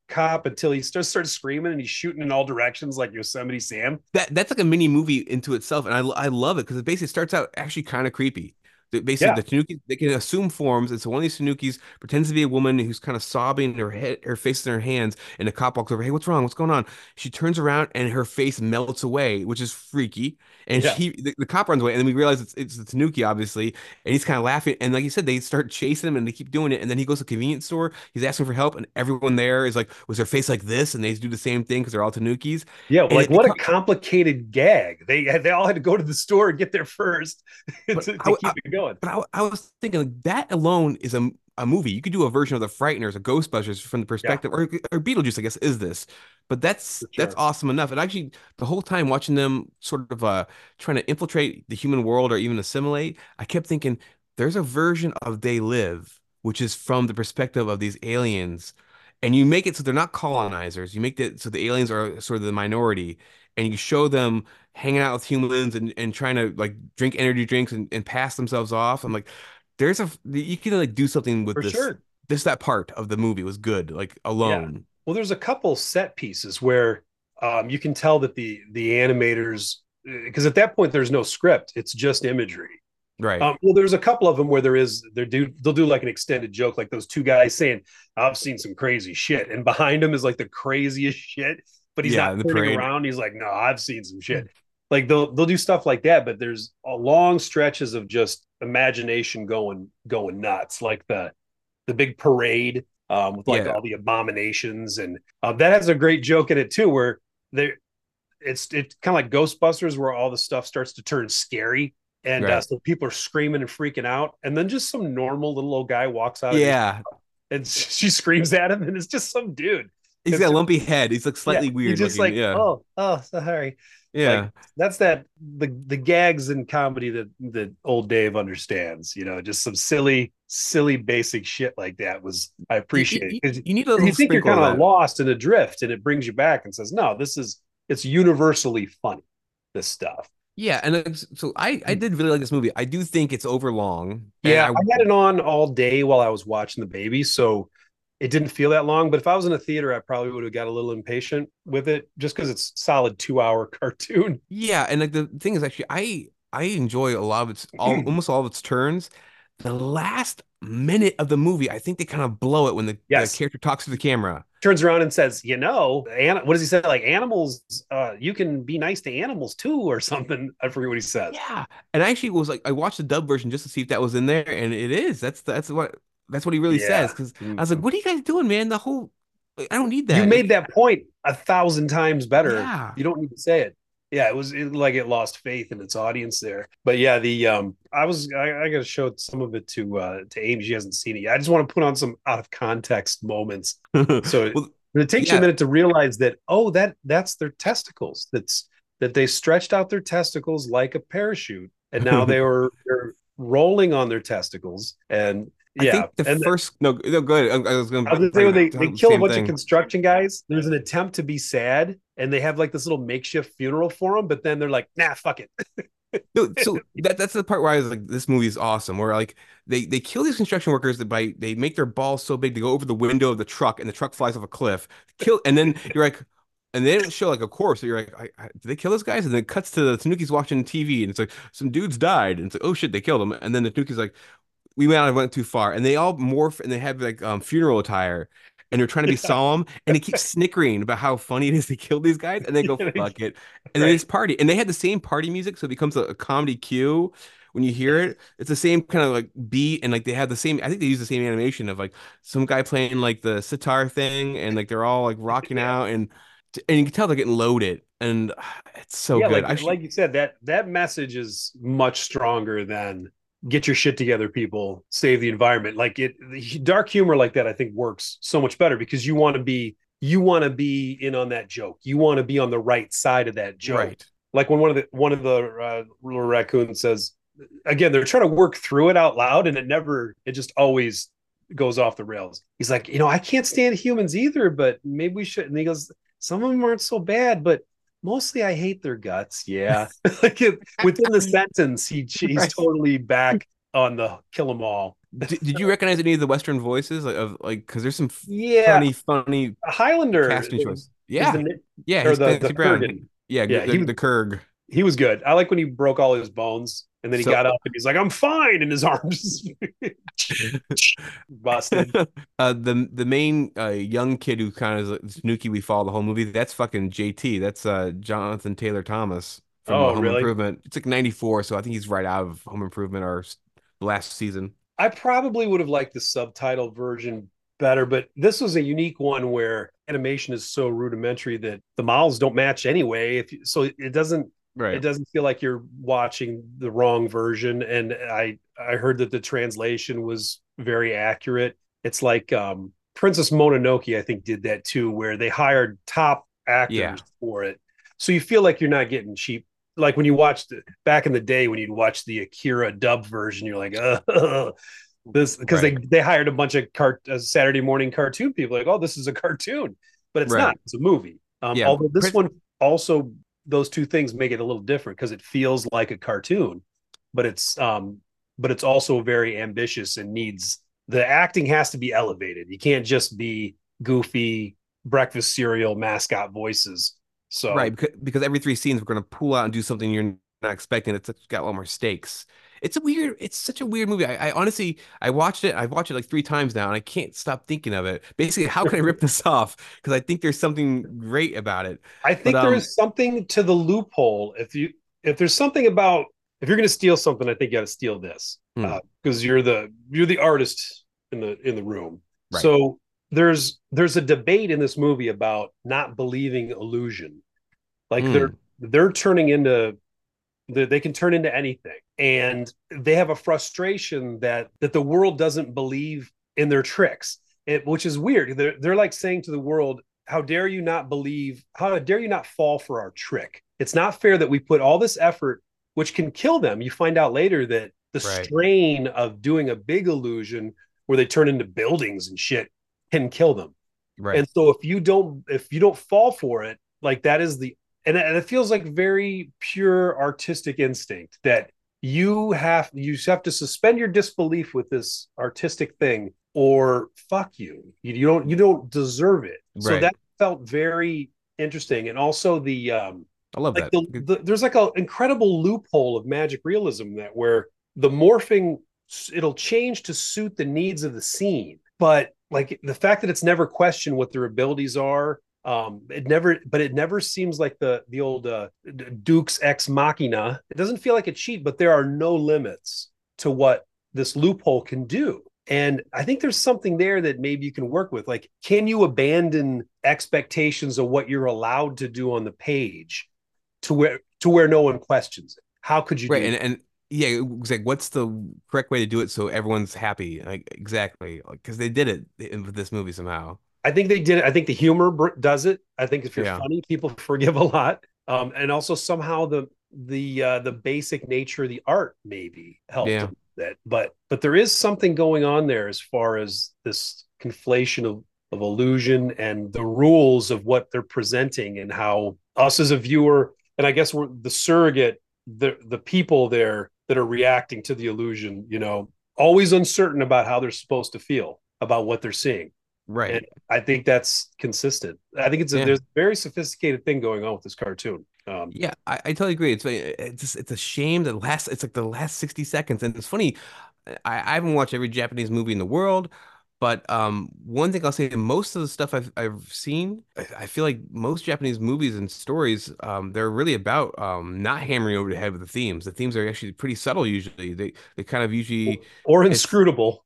cop until he starts starts screaming and he's shooting in all directions like Yosemite Sam. That that's like a mini movie into itself, and I I love it because it basically starts out actually kind of creepy. The- Basically, Yeah, the Tanuki they can assume forms, and so one of these Tanukis pretends to be a woman who's kind of sobbing, her head, her face in her hands, and the cop walks over. Hey, what's wrong? What's going on? She turns around and her face melts away, which is freaky. And yeah. she, the, the cop runs away, and then we realize it's it's the Tanuki, obviously, and he's kind of laughing. And like you said, they start chasing him, and they keep doing it. And then he goes to a convenience store. He's asking for help, and everyone there is like, "Was her face like this?" And they do the same thing because they're all Tanukis. Yeah, And like it, it what a complicated gag. They they all had to go to the store and get there first to, But to I, keep I, it going. but I, I was thinking like, that alone is a, a movie. You could do a version of the Frighteners or Ghostbusters from the Yeah, perspective, or or Beetlejuice, I guess, is this. But that's for that's sure. awesome enough. And actually, the whole time watching them sort of uh trying to infiltrate the human world or even assimilate, I kept thinking there's a version of They Live, which is from the perspective of these aliens. And you make it so they're not colonizers. You make it so the aliens are sort of the minority, and you show them hanging out with humans and, and trying to like drink energy drinks and, and pass themselves off. I'm like, there's a you can like do something with For this. sure. This that part of the movie was good, like Yeah. alone. Well, there's a couple set pieces where um, you can tell that the the animators, because at that point there's no script, it's just imagery. Right. Um, well, there's a couple of them where there is they do they'll do like an extended joke, like those two guys saying, "I've seen some crazy shit," and behind him is like the craziest shit, but he's Yeah, not in the turning parade. around. He's like, "No, I've seen some shit." Like they'll they'll do stuff like that, but there's a long stretches of just imagination going going nuts, like the the big parade um, with like Yeah. all the abominations, and uh, that has a great joke in it too, where they it's it's kind of like Ghostbusters, where all the stuff starts to turn scary, and uh, Right. so people are screaming and freaking out, and then just some normal little old guy walks out of his Yeah. and she screams at him, and it's just some dude. He's It's got a just, lumpy head. He's like yeah, slightly he's weird just looking. like, Yeah. oh, oh, sorry. Like Yeah. that's that the the gags in comedy that that old Dave understands. You know, just some silly, silly, basic shit like that was I You, appreciate you, it because you need a you little think you're sprinkle of kind of that. lost and adrift, and it brings you back and says, no, this is it's universally funny. This stuff. Yeah, and it's, so I I did really like this movie. I do think it's overlong, and Yeah, I I had it on all day while I was watching the baby, so it didn't feel that long. But if I was in a theater, I probably would have got a little impatient with it, just because it's solid two hour cartoon. yeah, and like the thing is actually I I enjoy a lot of its all almost all of its turns. The last minute of the movie, I think they kind of blow it when the, the Yes, character talks to the camera. turns around and says, "You know, an- what does he say? Like animals, uh, you can be nice to animals too, or something." I forget what he says. Yeah. And I actually was like I watched the dub version just to see if that was in there, and it is. That's that's what that's what he really says. Yeah, Because I was like, Mhm. what are you guys doing, man? The whole like, I don't need You that. made Like, that point a thousand times better. yeah. You don't need to say it. Yeah, it was it, like it lost faith in its audience there. But yeah, the um, I was I, I got to show some of it to uh to Amy. She hasn't seen it yet. I just want to put on some out of context moments, so it, Well, it takes you a yeah. minute to realize that oh that that's their testicles. That's that they stretched out their testicles like a parachute, and now they were they're rolling on their testicles, and I yeah, think the and first no, no good. I, I was I was gonna gonna say when probably they, they tell the kill a same bunch of thing. construction guys, there's an attempt to be sad, and they have like this little makeshift funeral for them, but then they're like, nah, fuck it. No, so that that's the part where I was like, this movie is awesome. Where like they they kill these construction workers that by they make their balls so big to go over the window of the truck and the truck flies off a cliff. Kill and then you're like, and they don't show like a corpse. So you're like, I, I, did they kill those guys? And then it cuts to the Tanuki's watching T V and it's like some dudes died and it's like, oh shit, they killed them. And then the Tanuki's like, we went out went too far, and they all morph and they have like um funeral attire. And they're trying to be Yeah. solemn, and they keep snickering about how funny it is to kill these guys, and they go fuck it, and then they Right. just party, and they had the same party music, so it becomes a, a comedy cue when you hear it. It's the same kind of like beat, and like they have the same. I think they use the same animation of like some guy playing like the sitar thing, and like they're all like rocking Yeah. out, and and you can tell they're getting loaded, and uh, it's so Yeah, good. like I should, like you said, that that message is much stronger than get your shit together, people, save the environment. Like it dark humor like that, I think works so much better because you want to be you want to be in on that joke. You want to be on the right side of that joke. right. Like when one of the one of the uh, little raccoons says, again, they're trying to work through it out loud, and it never, it just always goes off the rails. He's like, you know, I can't stand humans either, but maybe we should. And he goes, some of them aren't so bad, but mostly I hate their guts. Yeah, like it, within the sentence, he he's Right. totally back on the Kill 'Em All. Did, did you recognize any of the Western voices like, of like because there's some Yeah, funny, funny Highlander casting choice. is the Yeah, Nick yeah, or he's the the Clancy Brown. Kurgan. He- yeah, Yeah, the he was the Kurg. he was good. I like when he broke all his bones and then he So got up and he's like, "I'm fine," and his arms busted. uh the the main uh young kid who kind of is like Snooky we follow the whole movie, that's fucking J T. That's uh Jonathan Taylor Thomas from uh, Oh, Home really? Improvement. It's like ninety-four, so I think he's right out of Home Improvement or s- the last season. I probably would have liked the subtitle version better, but this was a unique one where animation is so rudimentary that the models don't match anyway. If you, so, it doesn't it Right. doesn't feel like you're watching the wrong version. And I I heard that the translation was very accurate. It's like um, Princess Mononoke, I think, did that too, where they hired top Yeah. actors for it, so you feel like you're not getting cheap. Like when you watched it back in the day when you'd watch the Akira dub version, you're like, uh, this because they Right. they hired a bunch of cart uh, Saturday morning cartoon people like, oh, this is a cartoon, but it's not. Right. It's a movie. Um, Yeah. although this Prince one also those two things make it a little different because it feels like a cartoon, but it's um, but it's also very ambitious and needs the acting has to be elevated. You can't just be goofy breakfast cereal mascot voices. Right, So because, because every three scenes we're gonna pull out and do something you're not expecting. It's got a lot more stakes. It's a weird, it's such a weird movie. I, I honestly, I watched it. I've watched it like three times now, and I can't stop thinking of it. Basically, how can I rip this off? Because I think there's something great about it. I But think there um, is something to the loophole. If you if there's something about if you're going to steal something, I think you got to steal this hmm, because uh, you're the you're the artist in the in the room. right, So there's there's a debate in this movie about not believing illusion. Like they're mm, they're turning into they can turn into anything, and they have a frustration that that the world doesn't believe in their tricks, it, which is weird. They're, they're like saying to the world, how dare you not believe, how dare you not fall for our trick? It's not fair that we put all this effort, which can kill them. You find out later that the right, strain of doing a big illusion where they turn into buildings and shit can kill them. right, And so if you don't if you don't fall for it, like that is the and, and it feels like very pure artistic instinct that you have you have to suspend your disbelief with this artistic thing or fuck you. You, you don't you don't deserve it. So right. that felt very interesting. And also the um I love like that. the, the there's like an incredible loophole of magic realism that where the morphing it'll change to suit the needs of the scene, but like the fact that it's never questioned what their abilities are, um it never but it never seems like the the old uh Duke's ex machina. It doesn't feel like a cheat, but there are no limits to what this loophole can do. And I think there's something there that maybe you can work with. Like, can you abandon expectations of what you're allowed to do on the page to where to where no one questions it? How could you Right, do and that? and yeah, it was like, what's the correct way to do it so everyone's happy? Like exactly, because they did it in with this movie somehow. I think they did it. I think the humor does it. I think if you're Yeah, funny, people forgive a lot. Um, and also somehow the the uh, the basic nature of the art maybe helped yeah. a bit. But but there is something going on there as far as this conflation of of illusion and the rules of what they're presenting and how us as a viewer and I guess we're the surrogate the the people there that are reacting to the illusion. You know, always uncertain about how they're supposed to feel about what they're seeing. And Right. I think that's consistent. I think it's a Yeah. there's a very sophisticated thing going on with this cartoon. Um, Yeah, I, I totally agree. It's it's just, it's a shame that last it's like the last sixty seconds. And it's funny, I, I haven't watched every Japanese movie in the world, but um one thing I'll say, most of the stuff I've I've seen, I, I feel like most Japanese movies and stories, um, they're really about um not hammering over the head with the themes. The themes are actually pretty subtle usually. They they kind of usually or it's inscrutable,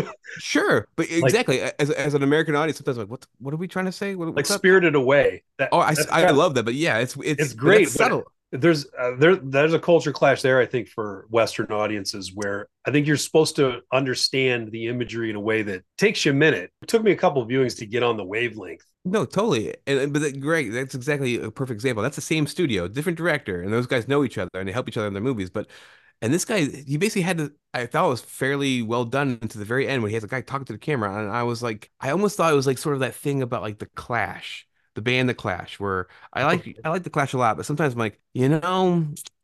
sure, but like exactly as as an American audience, sometimes I'm like, what what are we trying to say? What, like what's up? Spirited Away. That Oh, I, that's I got love that, but yeah, it's it's it's but that's great, but subtle. there's uh, there there's a culture clash there. I think for Western audiences where I think you're supposed to understand the imagery in a way that takes you a minute. It took me a couple of viewings to get on the wavelength. No, totally. And and- but that, great, that's exactly a perfect example. That's the same studio, different director, and those guys know each other and they help each other in their movies. But and this guy, he basically had to. I thought it was fairly well done to the very end when he has a guy talking to the camera, and I was like, I almost thought it was like sort of that thing about like the Clash, the band The Clash, where I like I like the Clash a lot, but sometimes I'm like, you know.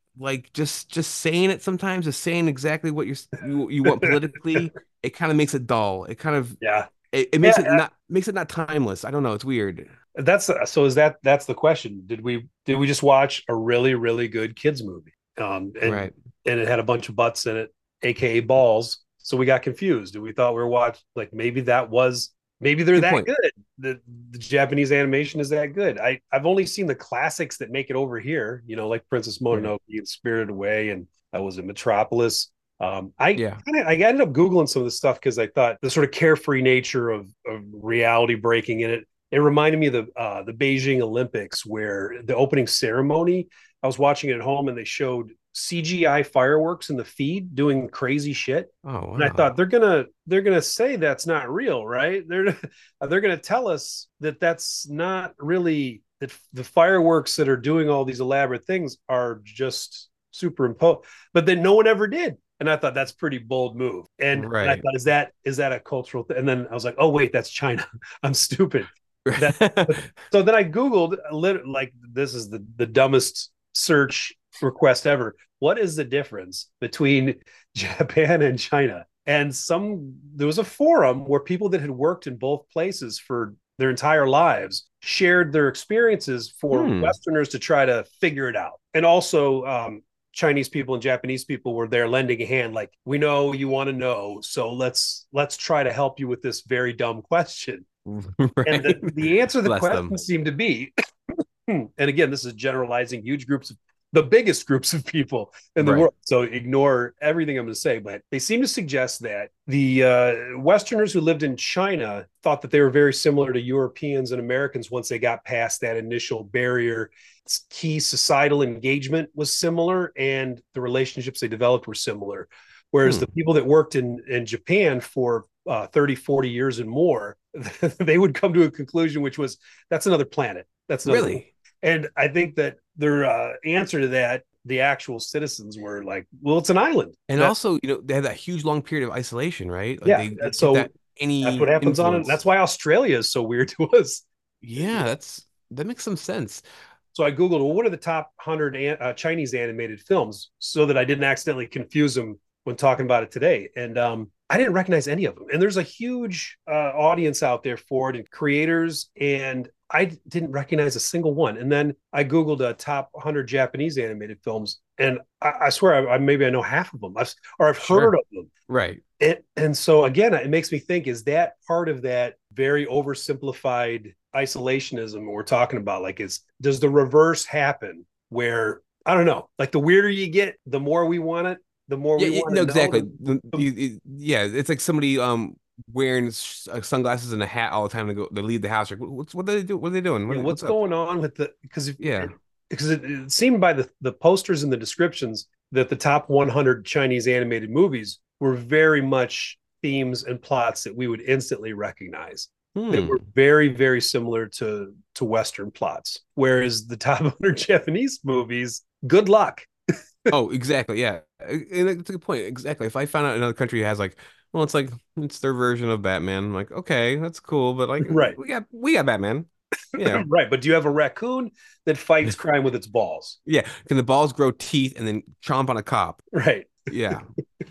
like just just saying it sometimes, just saying exactly what you're you, you want politically, it kind of makes it dull. It kind of Yeah. it, it Yeah. makes it not makes it not timeless. I don't know. It's weird. That's so is that that's the question. Did we did we just watch a really, really good kids movie? Um, and Right. and it had a bunch of butts in it, aka balls. So we got confused. And we thought we were watching like maybe that was maybe they're Good that point. good. The the Japanese animation is that good. I, I've only seen the classics that make it over here, you know, like Princess Right. Mononoke and Spirited Away, and I was in Metropolis. Um, I Yeah. kind of I ended up Googling some of this stuff because I thought the sort of carefree nature of, of reality breaking in it it reminded me of the uh, the Beijing Olympics, where the opening ceremony, I was watching it at home and they showed C G I fireworks in the feed doing crazy shit. Oh And I thought wow. they're gonna they're gonna say that's not real, right? They're they're gonna tell us that that's not really that the fireworks that are doing all these elaborate things are just superimposed. But then no one ever did. And I thought that's pretty bold move. And, and I Right. thought, is that is that a cultural thing? And then I was like, oh wait, that's China. I'm stupid. That so then I Googled like this is the, the dumbest search request ever. What is the difference between Japan and China? And some there was a forum where people that had worked in both places for their entire lives shared their experiences for Hmm. Westerners to try to figure it out. And also um, Chinese people and Japanese people were there lending a hand, like, we know you want to know, so let's let's try to help you with this very dumb question. And Right. the, the answer to the Bless question them. seemed to be, and again, this is generalizing huge groups of the biggest groups of people in the Right. world. So ignore everything I'm going to say, but they seem to suggest that the uh, Westerners who lived in China thought that they were very similar to Europeans and Americans once they got past that initial barrier. Key societal engagement was similar, and the relationships they developed were similar. Whereas Hmm. the people that worked in, in Japan for uh, thirty, forty years and more, they would come to a conclusion, which was that's another planet. That's another world. Really? And I think that their uh, answer to that, the actual citizens were like, well, it's an island. And That, also, you know, they had that huge long period of isolation, right? Like yeah. they didn't get So that that's what any happens on it. That's influence. why Australia is so weird to us. Yeah, that's that makes some sense. So I Googled, well, what are the top one hundred uh, Chinese animated films so that I didn't accidentally confuse them when talking about it today. And um, I didn't recognize any of them. And there's a huge uh, audience out there for it and creators. And I didn't recognize a single one. And then I Googled uh, top one hundred Japanese animated films. And I, I swear, I, I, maybe I know half of them I've, or I've heard Sure. of them. Right. And, and so again, it makes me think, is that part of that very oversimplified isolationism we're talking about? Like, is does the reverse happen where, I don't know, like the weirder you get, the more we want it, the more Yeah, we yeah, want no, to know. exactly. The, The- the, you- you- yeah, it's like somebody um wearing s- uh, sunglasses and a hat all the time to go to leave the house. Like, what's what are they do? What are they doing? yeah, What, what's what's up? going on with the, because if, Yeah. because it, it seemed by the, the posters and the descriptions that the top one hundred Chinese animated movies were very much themes and plots that we would instantly recognize, that Hmm. were very, very similar to to Western plots. Whereas the top one hundred Japanese movies, good luck. Oh, exactly. Yeah. Uh, And it's a good point. Exactly. If I found out another country has like, well, it's like it's their version of Batman. I'm like, okay, that's cool, but like Right. we got we got Batman. Yeah. Right. But do you have a raccoon that fights crime with its balls? Yeah. Can the balls grow teeth and then chomp on a cop? Right. Yeah.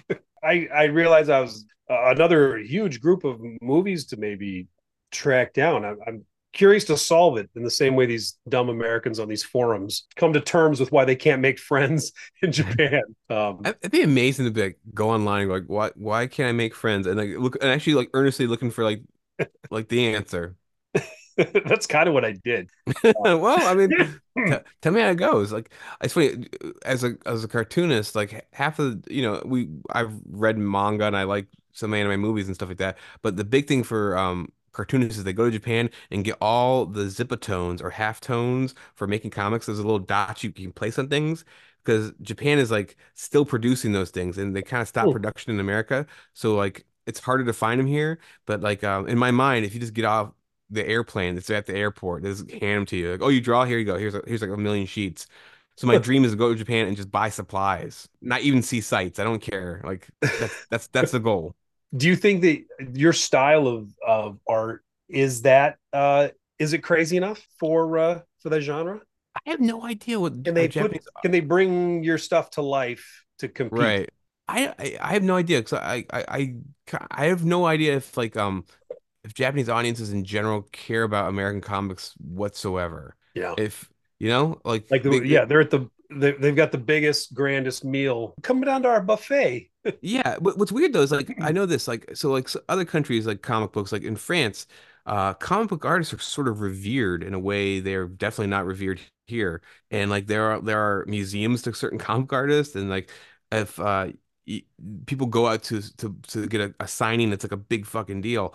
I I realized I was uh, another huge group of movies to maybe track down. I, I'm curious to solve it in the same way these dumb Americans on these forums come to terms with why they can't make friends in Japan. Um, It'd be amazing to be like go online and go like, why why can't I make friends? And like look and actually like earnestly looking for like like the answer. that's kind of what I did. Well, I mean, Uh, t tell me how it goes. Like, it's funny as a as a cartoonist. Like half of the, you know, we I've read manga and I like some anime movies and stuff like that. But the big thing for um cartoonists is they go to Japan and get all the zipatones or half tones for making comics. There's a little dot you can place on things because Japan is like still producing those things and they kind of stopped production in America. So like it's harder to find them here. But like um, in my mind, if you just get off the airplane that's at the airport. They just hand them to you. Like, oh, you draw? Here you go. Here's a, here's like a million sheets. So my dream is to go to Japan and just buy supplies, not even see sights. I don't care. Like that's that's that's the goal. do you think that your style of of art is that uh is it crazy enough for uh for that genre? I have no idea what Can a they put? Japanese. Can they bring your stuff to life to compete? Right. I I, I have no idea because I, I I I have no idea if like um if Japanese audiences in general care about American comics whatsoever. Yeah, If you know, like like the, they, yeah, they're at the they, they've got the biggest, grandest meal. Come down to our buffet. yeah, what, what's weird though is like I know this like so like so other countries like comic books like in France, uh comic book artists are sort of revered in a way they're definitely not revered here. And like there are there are museums to certain comic artists and like if uh y people go out to to to get a, a signing, it's like a big fucking deal.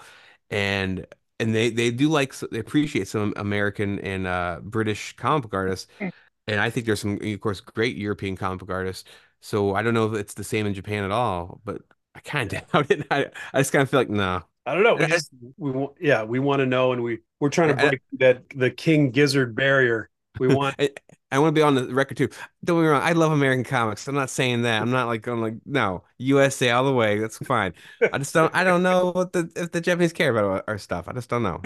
And and they they do like they appreciate some American and uh British comic book artists. And I think there's some, of course, great European comic book artists. So I don't know if it's the same in Japan at all, but I kind Yeah. of doubt it. I, I just kind of feel like no. I don't know. We And just we want yeah, we want to know, and we we're trying to I, break that the King Gizzard barrier. We want I, I want to be on the record too. Don't get me wrong. I love American comics. I'm not saying that. I'm not like going like no U S A all the way. That's fine. I just don't. I don't know what the if the Japanese care about our, our stuff. I just don't know.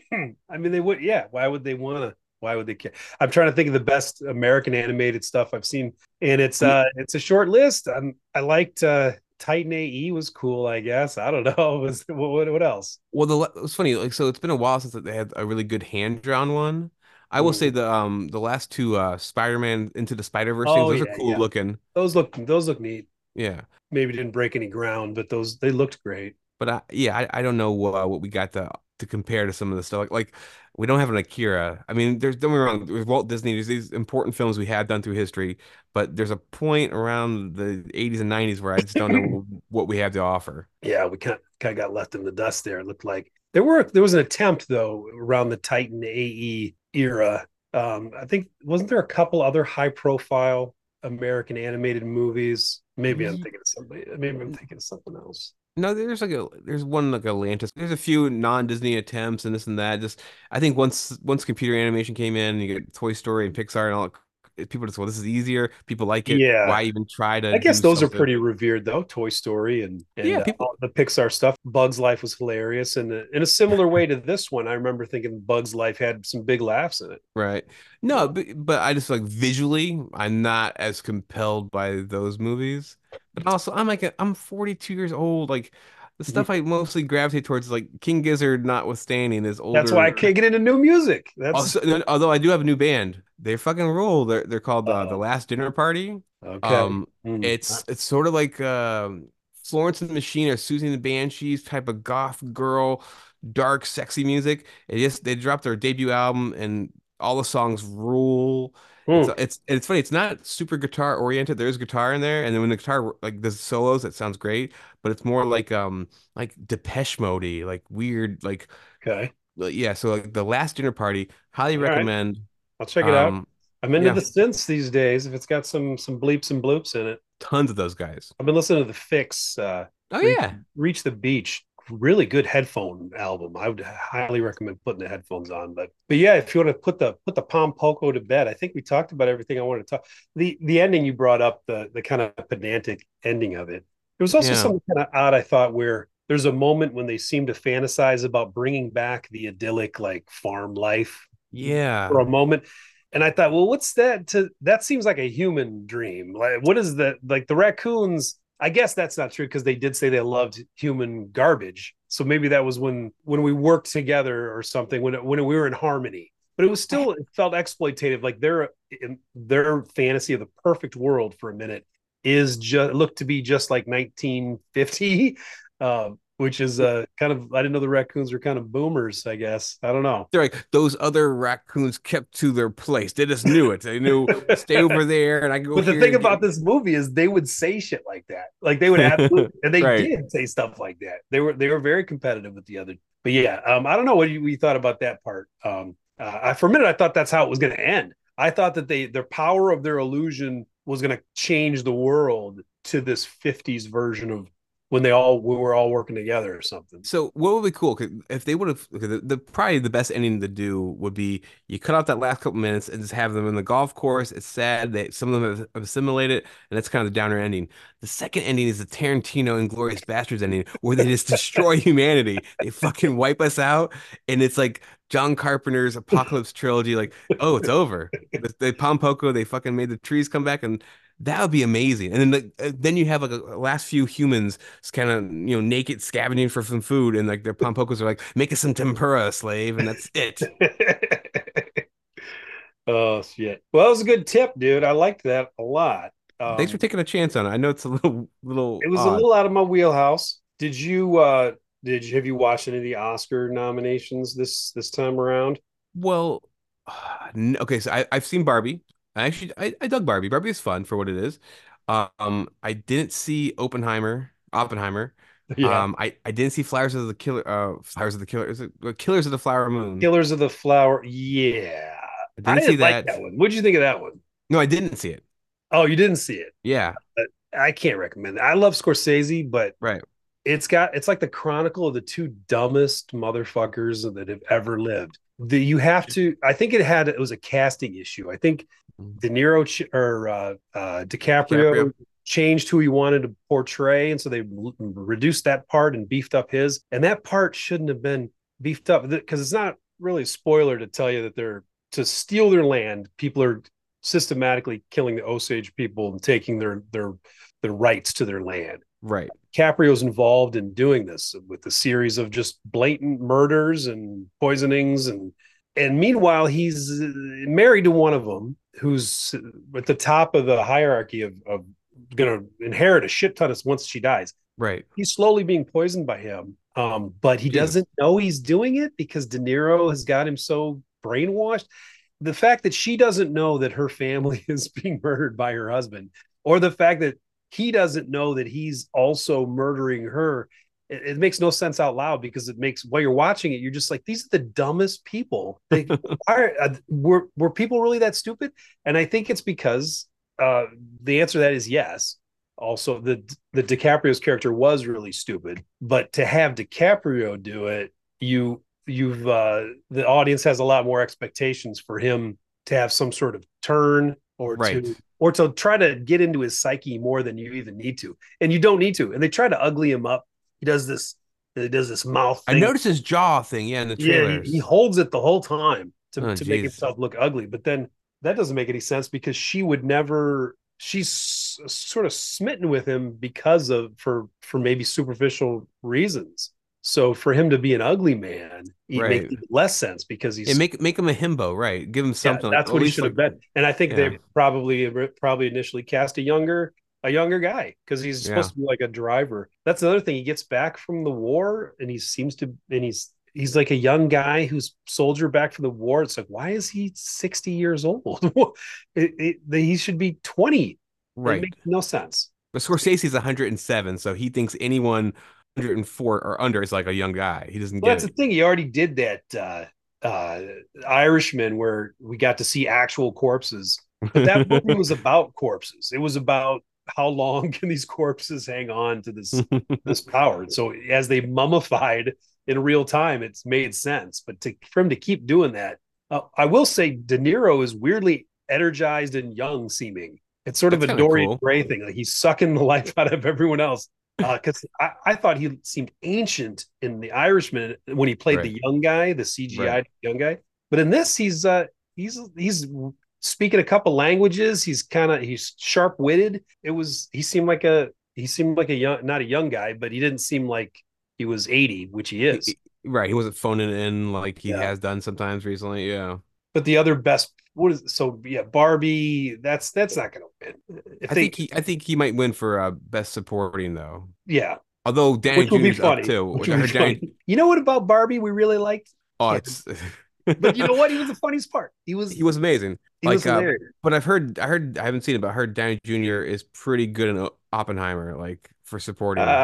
I mean, they would, yeah. Why would they want to? Why would they care? I'm trying to think of the best American animated stuff I've seen, and it's I mean, uh, it's a short list. I'm, I liked uh, Titan A E was cool. I guess I don't know. Was what what else? well, the it was funny. Like, so it's been a while since they had a really good hand drawn one. I will say Mm. the um the last two uh Spider-Man Into the Spider-Verse things, Oh those are yeah, cool yeah. looking. Those look those look neat. Yeah. Maybe didn't break any ground, but those they looked great. But I, yeah, I, I don't know uh, what we got to to compare to some of the stuff. Like, like we don't have an Akira. I mean, there's don't get me wrong. There's Walt Disney. There's these important films we had done through history, but there's a point around the eighties and nineties where I just don't know what we have to offer. Yeah, we kind of, kind of got left in the dust there. It looked like there were there was an attempt though around the Titan A E era. Um, I think wasn't there a couple other high profile American animated movies? Maybe I'm Ye- thinking of somebody. Maybe I'm thinking of something else. No, there's like a there's one like Atlantis. There's a few non-Disney attempts and this and that. Just I think once once computer animation came in, you get Toy Story and Pixar and all. People just well, this is easier. People like it. Yeah, Why even try to I guess do those are something? pretty revered though. Toy Story and Yeah, and uh, people. all the Pixar stuff. Bugs Life was hilarious, and uh, in a similar way to this one, I remember thinking Bugs Life had some big laughs in it. Right. No, So, but, but I just like visually, I'm not as compelled by those movies. But also, I'm like, I'm forty-two years old. Like, the stuff I mostly gravitate towards, like King Gizzard, notwithstanding, is that's why I older. can't get into new music. That's Also, although I do have a new band, they fucking rule. They're they're called uh, The uh, Last Dinner Party. okay. Um, Mm. it's it's sort of like um Florence and the Machine or Susie and the Banshees type of goth girl, dark, sexy music. It just they dropped their debut album and all the songs rule. It's Mm. it's it's funny. It's not super guitar oriented. There's guitar in there, and then when the guitar like does solos, it sounds great. But it's more like um like Depeche Mode-y, like weird, like Okay. like, yeah. So like the Last Dinner Party, highly All right. recommend. I'll check it out. Um, I'm into yeah, the synths these days. If it's got some some bleeps and bloops in it. tons of those guys. I've been listening to the Fix, uh, Oh Reach, yeah, Reach the Beach. Really good headphone album. I would highly recommend putting the headphones on. But but yeah, if you want to put the put the Pom Poko to bed, I think we talked about everything I wanted to talk. The the ending you brought up, the the kind of pedantic ending of it. There was also yeah, something kind of odd, I thought, where there's a moment when they seem to fantasize about bringing back the idyllic like farm life for yeah. a moment. And I thought, well, what's that? To that seems like a human dream. Like, what is that? Like the raccoons. I guess that's not true because they did say they loved human garbage. So maybe that was when when we worked together or something when it, when we were in harmony. But it was still it felt exploitative. Like their in their fantasy of the perfect world for a minute is just looked to be just like nineteen fifty. Uh, which is uh, kind of I didn't know the raccoons were kind of boomers. I guess I don't know. They're like those other raccoons kept to their place. They just knew it. They knew stay over there, and I go But the here thing and get about this movie is they would say shit like that. Like they would absolutely, and they right. did say stuff like that. They were they were very competitive with the other. But yeah, um, I don't know what you, we thought about that part. Um, uh, I, for a minute, I thought that's how it was going to end. I thought that they their power of their illusion was going to change the world to this fifties version of when they all we were all working together or something. So what would be cool 'cause if they would have the, the probably the best ending to do would be you cut out that last couple minutes and just have them in the golf course. It's sad that some of them have assimilated, and that's kind of the downer ending. The second ending is the Tarantino and Glorious Bastards ending, where they just destroy humanity. They fucking wipe us out, and it's like John Carpenter's Apocalypse trilogy. Like, oh, it's over. The, the Pompoko, they fucking made the trees come back, and that would be amazing. And then the, uh, then you have like a, a last few humans kind of you know naked scavenging for some food, and like their Pompokos are like, make us some tempura, slave, and that's it. Oh shit. Well, that was a good tip, dude. I liked that a lot. Thanks for Um, taking a chance on it. I know it's a little little it was a odd. little out of my wheelhouse. Did you uh did you have you watched any of the Oscar nominations this this time around? Well, n- okay, so I, I've seen Barbie. I actually I, I dug Barbie. Barbie is fun for what it is. Um, I didn't see Oppenheimer. Oppenheimer. Yeah. Um, I, I didn't see Flowers of the Killer. Uh, Flowers of the Killer. Is it uh, Killers of the Flower Moon? Killers of the Flower. Yeah. I I didn't see didn't like that. that one. What'd you think of that one? No, I didn't see it. Oh, you didn't see it. Yeah, But I can't recommend it. I love Scorsese, but right. it's got it's like the chronicle of the two dumbest motherfuckers that have ever lived. The you have to. I think it had it was a casting issue. I think De Niro ch- or uh, uh, DiCaprio. DiCaprio changed who he wanted to portray, and so they l- reduced that part and beefed up his. And that part shouldn't have been beefed up because it's not really a spoiler to tell you that they're to steal their land. People are systematically killing the Osage people and taking their their their rights to their land. Right. Caprio's involved in doing this with a series of just blatant murders and poisonings and and meanwhile he's married to one of them who's at the top of the hierarchy of, of going to inherit a shit ton of once she dies. Right. He's slowly being poisoned by him, um, but he Jesus. doesn't know he's doing it because De Niro has got him so brainwashed. The fact that she doesn't know that her family is being murdered by her husband, or the fact that he doesn't know that he's also murdering her, it, it makes no sense out loud because it makes while you're watching it, you're just like, these are the dumbest people. They are uh, were were people really that stupid? And I think it's because uh, the answer to that is yes. Also, the the DiCaprio's character was really stupid, but to have DiCaprio do it, you you've uh, the audience has a lot more expectations for him to have some sort of turn or Right. to or to try to get into his psyche more than you even need to, and you don't need to. And they try to ugly him up. He does this. He does this mouth I thing. noticed his jaw thing, yeah, in the Yeah, he, he trailers. holds it the whole time to Oh, to make jeez. himself look ugly. But then that doesn't make any sense because she would never. She's sort of smitten with him because of for for maybe superficial reasons. So for him to be an ugly man, it makes Right. even less sense because And he's make make him a himbo, right? Give him yeah, something like that's at what he least should have like been. And I think yeah, they probably probably initially cast a younger a younger guy because he's supposed yeah. to be like a driver. That's another thing. He gets back from the war and he seems to and he's he's like a young guy who's soldier back from the war. It's like, why is he sixty years old? it, it, he should be twenty. It Right. makes no sense. But Scorsese's one hundred seven, so he thinks anyone one hundred four or under is like a young guy. He doesn't Well, get that's the it. thing. He already did that uh, uh, Irishman where we got to see actual corpses, but that movie was about corpses. It was about how long can these corpses hang on to this this power. And so as they mummified in real time, it's made sense. But to, for him to keep doing that, uh, I will say De Niro is weirdly energized and young seeming. It's sort of That's a kind of Dorian cool. Gray thing. Like he's sucking the life out of everyone else because uh, I, I thought he seemed ancient in The Irishman when he played Right. the young guy, the Right. C G I young guy. But in this, he's uh, he's he's speaking a couple languages. He's kind of he's sharp witted. It was he seemed like a he seemed like a young not a young guy, but he didn't seem like he was eighty, which he He- is. he- right. He wasn't phoning it in like he Yeah. has done sometimes recently. Yeah. But the other best what is so yeah Barbie that's that's not going to win if I they think he I think he might win for uh best supporting though. yeah Although Danny which will be Junior's up funny. too, Which which will I be heard Danny. funny. You know what about Barbie we really liked? Oh, Ken. it's But you know what? He was the funniest part. He was he was amazing. he was Like, uh, hilarious. but I've heard, I heard, I haven't seen it, but I heard Downey Junior is pretty good in O- Oppenheimer, like for Uh, supporting.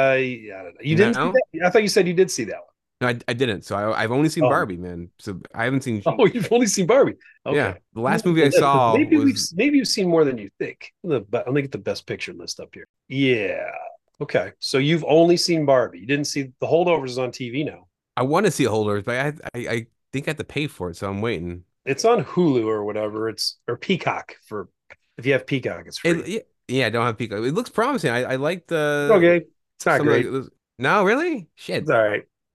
I don't know. You didn't see No, that? I thought you said you did see that no, I, I didn't. So I, I've only seen one. Barbie, man. So I haven't seen. Oh, oh, you've only seen Barbie. Yeah, Okay. the last movie I saw Maybe we've was. maybe you've seen more than you think. Let me get the best picture list up here. Yeah. Okay. So you've only seen Barbie. You didn't see the holdovers on T V now. I want to see Holders, but I, I, I think I have to pay for it, so I'm waiting. It's on Hulu or whatever. It's or Peacock for if you have Peacock, it's It, free. yeah, yeah, I don't have Pico. It looks promising. I, I like the Okay. It's not some of great. the. No, really? Shit. It's all right.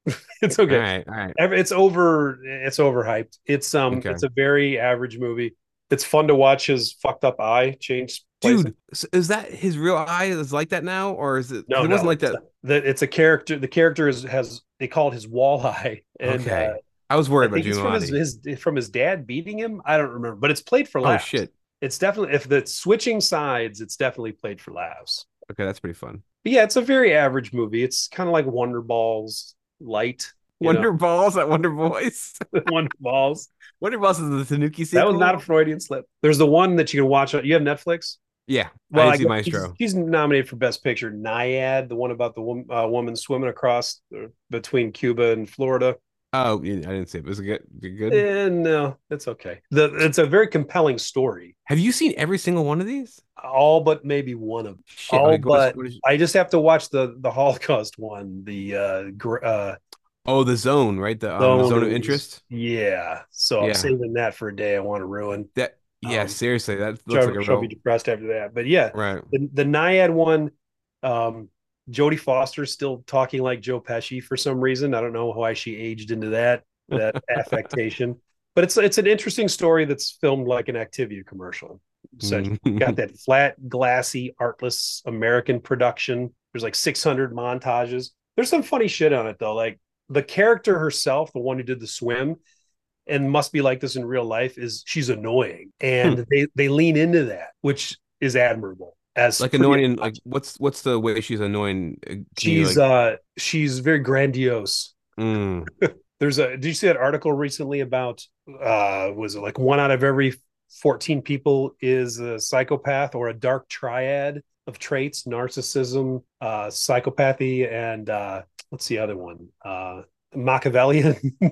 It's All okay. right, all right, Every- It's over. It's overhyped. It's um. okay. It's a very average movie. It's fun to watch his fucked up eye change places. Dude, so is that his real eye is like that now, or is it? Because No, it wasn't no, like it's that. that. It's a character. The character is has they call it his wall eye, and uh, Okay, I was I worried about think it's from his, Giamatti. his from his dad beating him. I don't remember, but it's played for Oh laughs. shit. It's definitely if the switching sides, it's definitely played for laughs. Okay, that's pretty fun. But yeah, it's a very average movie. It's kind of like Wonder Balls light, you know, Wonder Balls at Wonder Boys. Wonder Balls. Wonder Balls is the Tanuki That was not a sequel. Freudian slip. There's the one that you can watch. You have Netflix. Yeah, I Well, didn't I see guess she's, Maestro. she's nominated for Best Picture. Naiad, the one about the woman, uh, woman swimming across uh, between Cuba and Florida. Oh, yeah, I didn't see it. Was it good? Good? And no, it's okay. The, it's a very compelling story. Have you seen every single one of these? All but maybe one of them. Shit. All Okay, what is, but what is, I just have to watch the the Holocaust one. The uh, gr- uh oh, the zone, right? The um, the zone zone of is interest. yeah. So I'm Yeah. saving that for a day I want to ruin. That. Yeah. Um, Seriously, that looks like she'll, a she'll be real. depressed after that. But yeah, Right. the, the Naiad one, um, Jodie Foster's still talking like Joe Pesci for some reason. I don't know why she aged into that that affectation. But it's it's an interesting story that's filmed like an Activia commercial. Essentially, got Mm. that flat, glassy, artless American production. There's like six hundred montages. There's some funny shit on it though. Like the character herself, the one who did the swim, and must be like this in real life, is she's annoying, and they they lean into that, which is admirable. As Like pretty, annoying. Like what's what's the way she's annoying? Uh, Can you she's like? uh she's very grandiose. Mm. There's a did you see that article recently about uh was it like one out of every fourteen people is a psychopath or a dark triad of traits: narcissism, uh psychopathy, and uh what's the other one, uh Machiavellian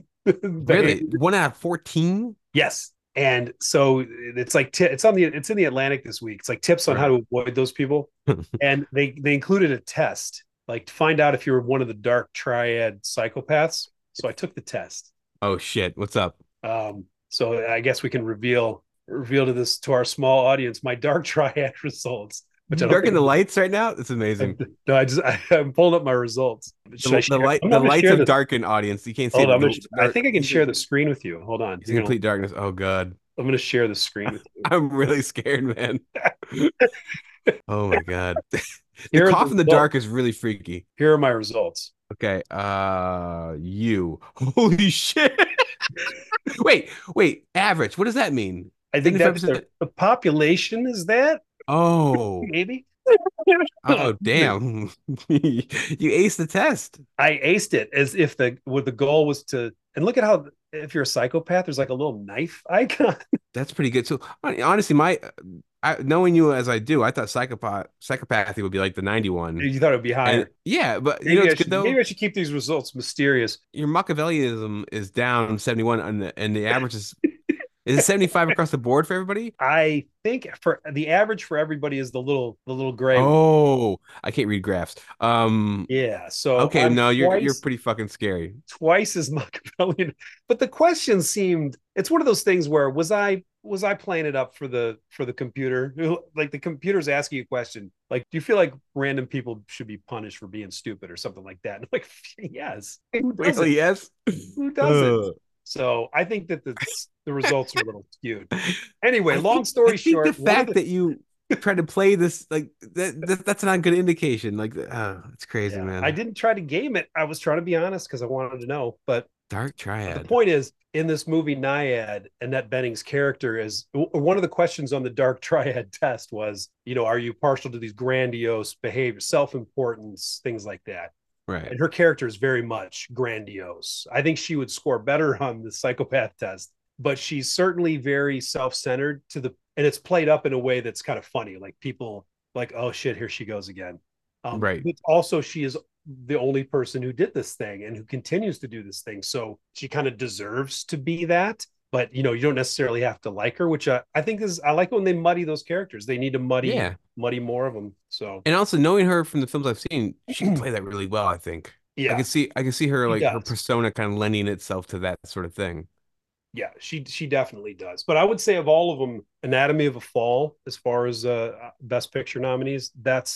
Really? behavior. One out of fourteen? Yes. And so it's like t- it's on the it's in the Atlantic this week. It's like tips on how Right. to avoid those people. And they they included a test like to find out if you're one of the dark triad psychopaths. So I took the test. Oh shit. What's up? Um, so I guess we can reveal reveal to this to our small audience my dark triad results, which I You don't darken think the lights right now? It's amazing. no, I just I, I'm pulling up my results. Should I The, the share? light I'm the not gonna lights share of this. darken audience. You can't see Hold it. on, I'm The, gonna, I the, think I can he's share in, the screen with you. Hold on. he's You're in gonna complete darkness. Oh god. I'm gonna share the screen with you. I'm really scared, man. Oh my god. The Here are the cough in the results. dark is really freaky. Here are my results. Okay. Uh you. Holy shit. Wait, wait. Average. What does that mean? I think that's the, seventy-five percent. the population is that Oh. maybe. Oh damn. You aced the test. I aced it as if the what the goal was to and look at how if you're a psychopath, there's like a little knife icon. That's pretty good. So hon- honestly, my I, knowing you as I do, I thought psychopath psychopathy would be like the ninety-one. You thought it would be And higher. yeah, but you know Maybe it's I good should maybe though. I should keep these results mysterious. Your Machiavellianism is down seventy-one and the and the average is is it seventy-five across the board for everybody? I think for the average for everybody is the little the little gray one. Oh, I can't read graphs. Um, Yeah. So okay, I'm no, you're you're twice pretty fucking scary. twice as Machiavellian. But the question seemed it's one of those things where was I was I playing it up for the for the computer? Like the computer's asking you a question, like, do you feel like random people should be punished for being stupid or something like that? And I'm like, yes. Who doesn't? Really, yes. Who doesn't? Uh, So I think that the the results are a little skewed. Anyway, I long think I story think the short, one of fact the that you try to play this like that, that that's not a good indication. Like, uh, it's crazy, yeah, I man. didn't try to game it. I was trying to be honest because I wanted to know. But Dark the Triad. point is, in this movie, Naiad, Annette Bening's character is one of the questions on the Dark Triad test was, you know, are you partial to these grandiose behaviors, self-importance, things like that? Right. And her character is very much grandiose. I think she would score better on the psychopath test, but she's certainly very self-centered to the, and it's played up in a way that's kind of funny. Like people like, oh shit, here she goes again. Um, Right. but also she is the only person who did this thing and who continues to do this thing. So she kind of deserves to be that. But you know, you don't necessarily have to like her, which I, I think is I like when they muddy those characters. They need to muddy Yeah. muddy more of them. So And also knowing her from the films I've seen, she can play that really well, I think. I yeah, can see I can see her she like her does. persona kind of lending itself to that sort of thing. Yeah, she she definitely does. But I would say of all of them, Anatomy of a Fall, as far as uh, Best Picture nominees, that's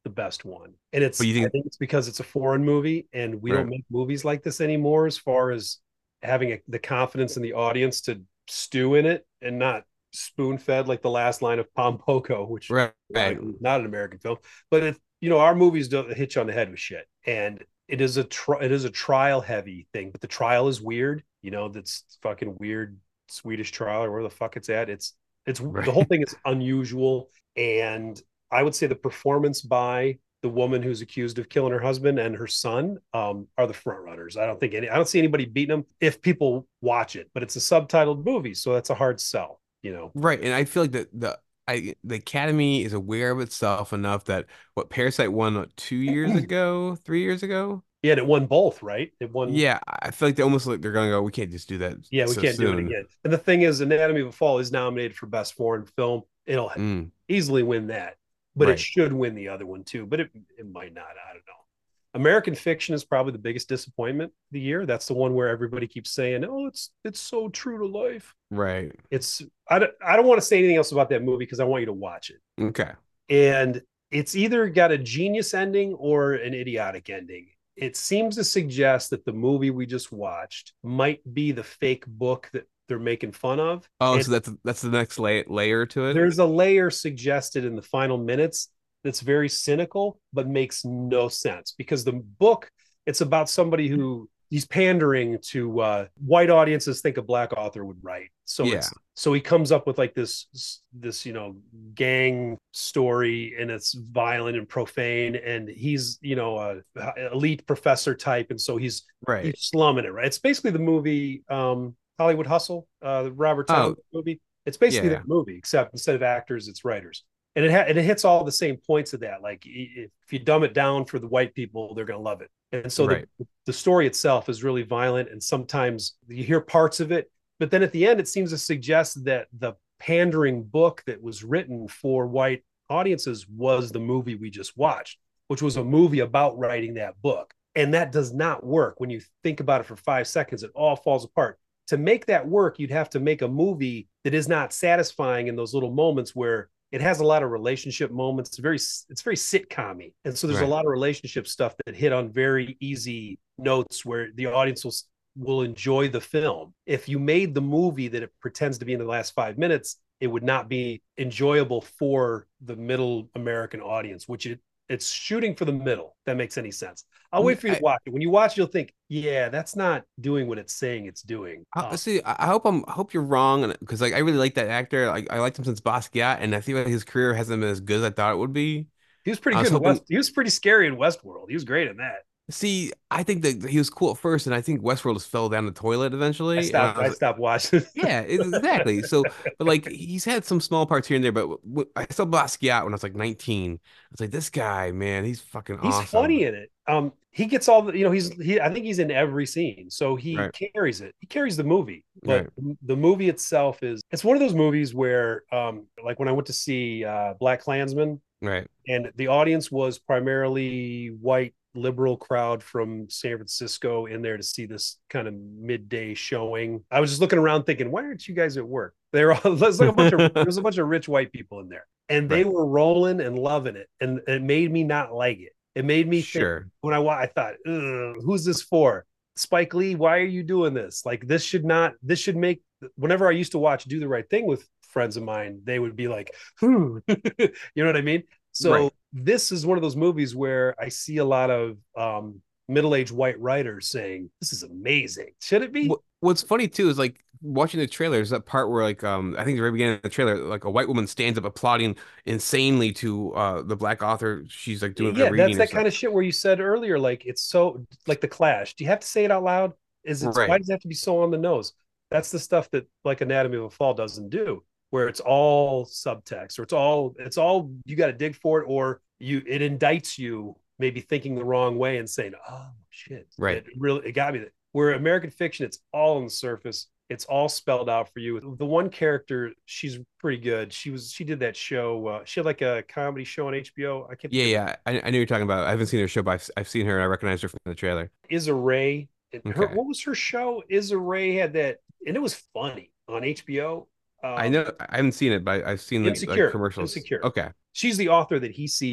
the best one. And But it's, you I think, think it's because it's a foreign movie and we don't right? make movies like this anymore, as far as having a, the confidence in the audience to stew in it and not spoon fed like the last line of Pompoko, which Right. Right. ironically is not an American film. But it, you know, our movies don't hit you on the head with shit. And it is a tri- it is a trial heavy thing, but the trial is weird. You know, that's fucking weird Swedish trial or where the fuck it's at. It's it's the whole Right. thing is unusual, and I would say the performance by the woman who's accused of killing her husband and her son um, are the front runners. I don't think any. I don't see anybody beating them if people watch it. But it's a subtitled movie, so that's a hard sell. You know. Right. And I feel like the the I the Academy is aware of itself enough that what Parasite won what, two years ago, three years ago. Yeah, and it won both, right? It won. Yeah, I feel like they almost like they're gonna go. We can't just do that Yeah, we so can't do it soon. again. And the thing is, Anatomy of a Fall is nominated for Best Foreign Film. It'll Mm, easily win that, but it right. should win the other one too. But it it might not. I don't know. American Fiction is probably the biggest disappointment of the year. That's the one where everybody keeps saying, "Oh, it's it's so true to life." Right. It's I don't, I don't want to say anything else about that movie because I want you to watch it. Okay. And it's either got a genius ending or an idiotic ending. It seems to suggest that the movie we just watched might be the fake book that they're making fun of. Oh, And so that's that's the next lay layer to it. there's a layer suggested in the final minutes that's very cynical, but makes no sense because the book, it's about somebody who he's pandering to uh, white audiences think a black author would write. So Yeah. it's so he comes up with like this this you know gang story and it's violent and profane and he's you know a elite professor type and so he's he's Right. slumming it, right? It's basically the movie um, Hollywood Hustle, uh, the Robert Oh, Townsend movie. It's basically yeah. that movie, except instead of actors, it's writers. And it ha- and it hits all the same points of that. Like if you dumb it down for the white people, they're gonna love it. And so the Right. the story itself is really violent, and sometimes you hear parts of it, but then at the end, it seems to suggest that the pandering book that was written for white audiences was the movie we just watched, which was a movie about writing that book. And that does not work when you think about it for five seconds. It all falls apart. To make that work, you'd have to make a movie that is not satisfying in those little moments where it has a lot of relationship moments. It's very it's very sitcom-y. And so there's a Right. lot of relationship stuff that hit on very easy notes where the audience will will enjoy the film. If you made the movie that it pretends to be in the last five minutes, it would not be enjoyable for the middle American audience, which it it's shooting for the middle. If that makes any sense. I'll wait for you to I, watch it. When you watch, you'll think, yeah, that's not doing what it's saying it's doing. I Um, see. I I hope I'm. I hope you're wrong, because like I really like that actor. Like I liked him since Basquiat, and I feel like his career hasn't been as good as I thought it would be. he was pretty I good was in hoping. West. He was pretty scary in Westworld. He was great in that. See, I think that he was cool at first, and I think Westworld just fell down the toilet I eventually. And I stopped. I was stopped watching. Yeah, exactly. So, but like he's had some small parts here and there, but w w- I saw Basquiat when I was like nineteen. I was like, this guy, man, he's fucking He's awesome. funny in it. Um, he gets all the, you know, he's he. I think he's in every scene, so he Right, carries it. He carries the movie, but right, the movie itself is it's one of those movies where, um, like when I went to see uh, Black Klansman, right. and the audience was primarily white liberal crowd from San Francisco in there to see this kind of midday showing. I was just looking around thinking, why aren't you guys at work? There was like a bunch of there was a bunch of rich white people in there, and they Right. were rolling and loving it, and it made me not like it. It made me think Sure. when I I thought, who's this for? Spike Lee, why are you doing this? Like this should not. This should make. Whenever I used to watch Do the Right Thing with friends of mine, they would be like, hmm. You know what I mean? So Right. this is one of those movies where I see a lot of um, middle-aged white writers saying, "This is amazing." Should it be? What, what's funny too is like watching the trailers, that part where like um I think the very beginning of the trailer, like a white woman stands up applauding insanely to uh the black author. She's like doing a Yeah, that's reading or that kind something. of shit where you said earlier, like it's so like the Clash. Do you have to say it out loud? Is it why Right. does it have to be so on the nose? That's the stuff that like Anatomy of a Fall doesn't do, where it's all subtext or it's all it's all you got to dig for it, or you it indicts you maybe thinking the wrong way and saying, "Oh shit," Right. it really it got me. Where American Fiction, it's all on the surface. It's all spelled out for you. The one character, she's pretty good. She was she did that show. Uh, she had like a comedy show on H B O. I can't Yeah, think of yeah. I, I know you're talking about. I haven't seen her show, but I've, I've seen her and I recognize her from the trailer. Issa Rae. And her Okay. what was her show? Issa Rae had that, and it was funny on H B O. I Um, know I haven't seen it, but I've seen like, like Insecure. commercials. Insecure. Okay. She's the author that he sees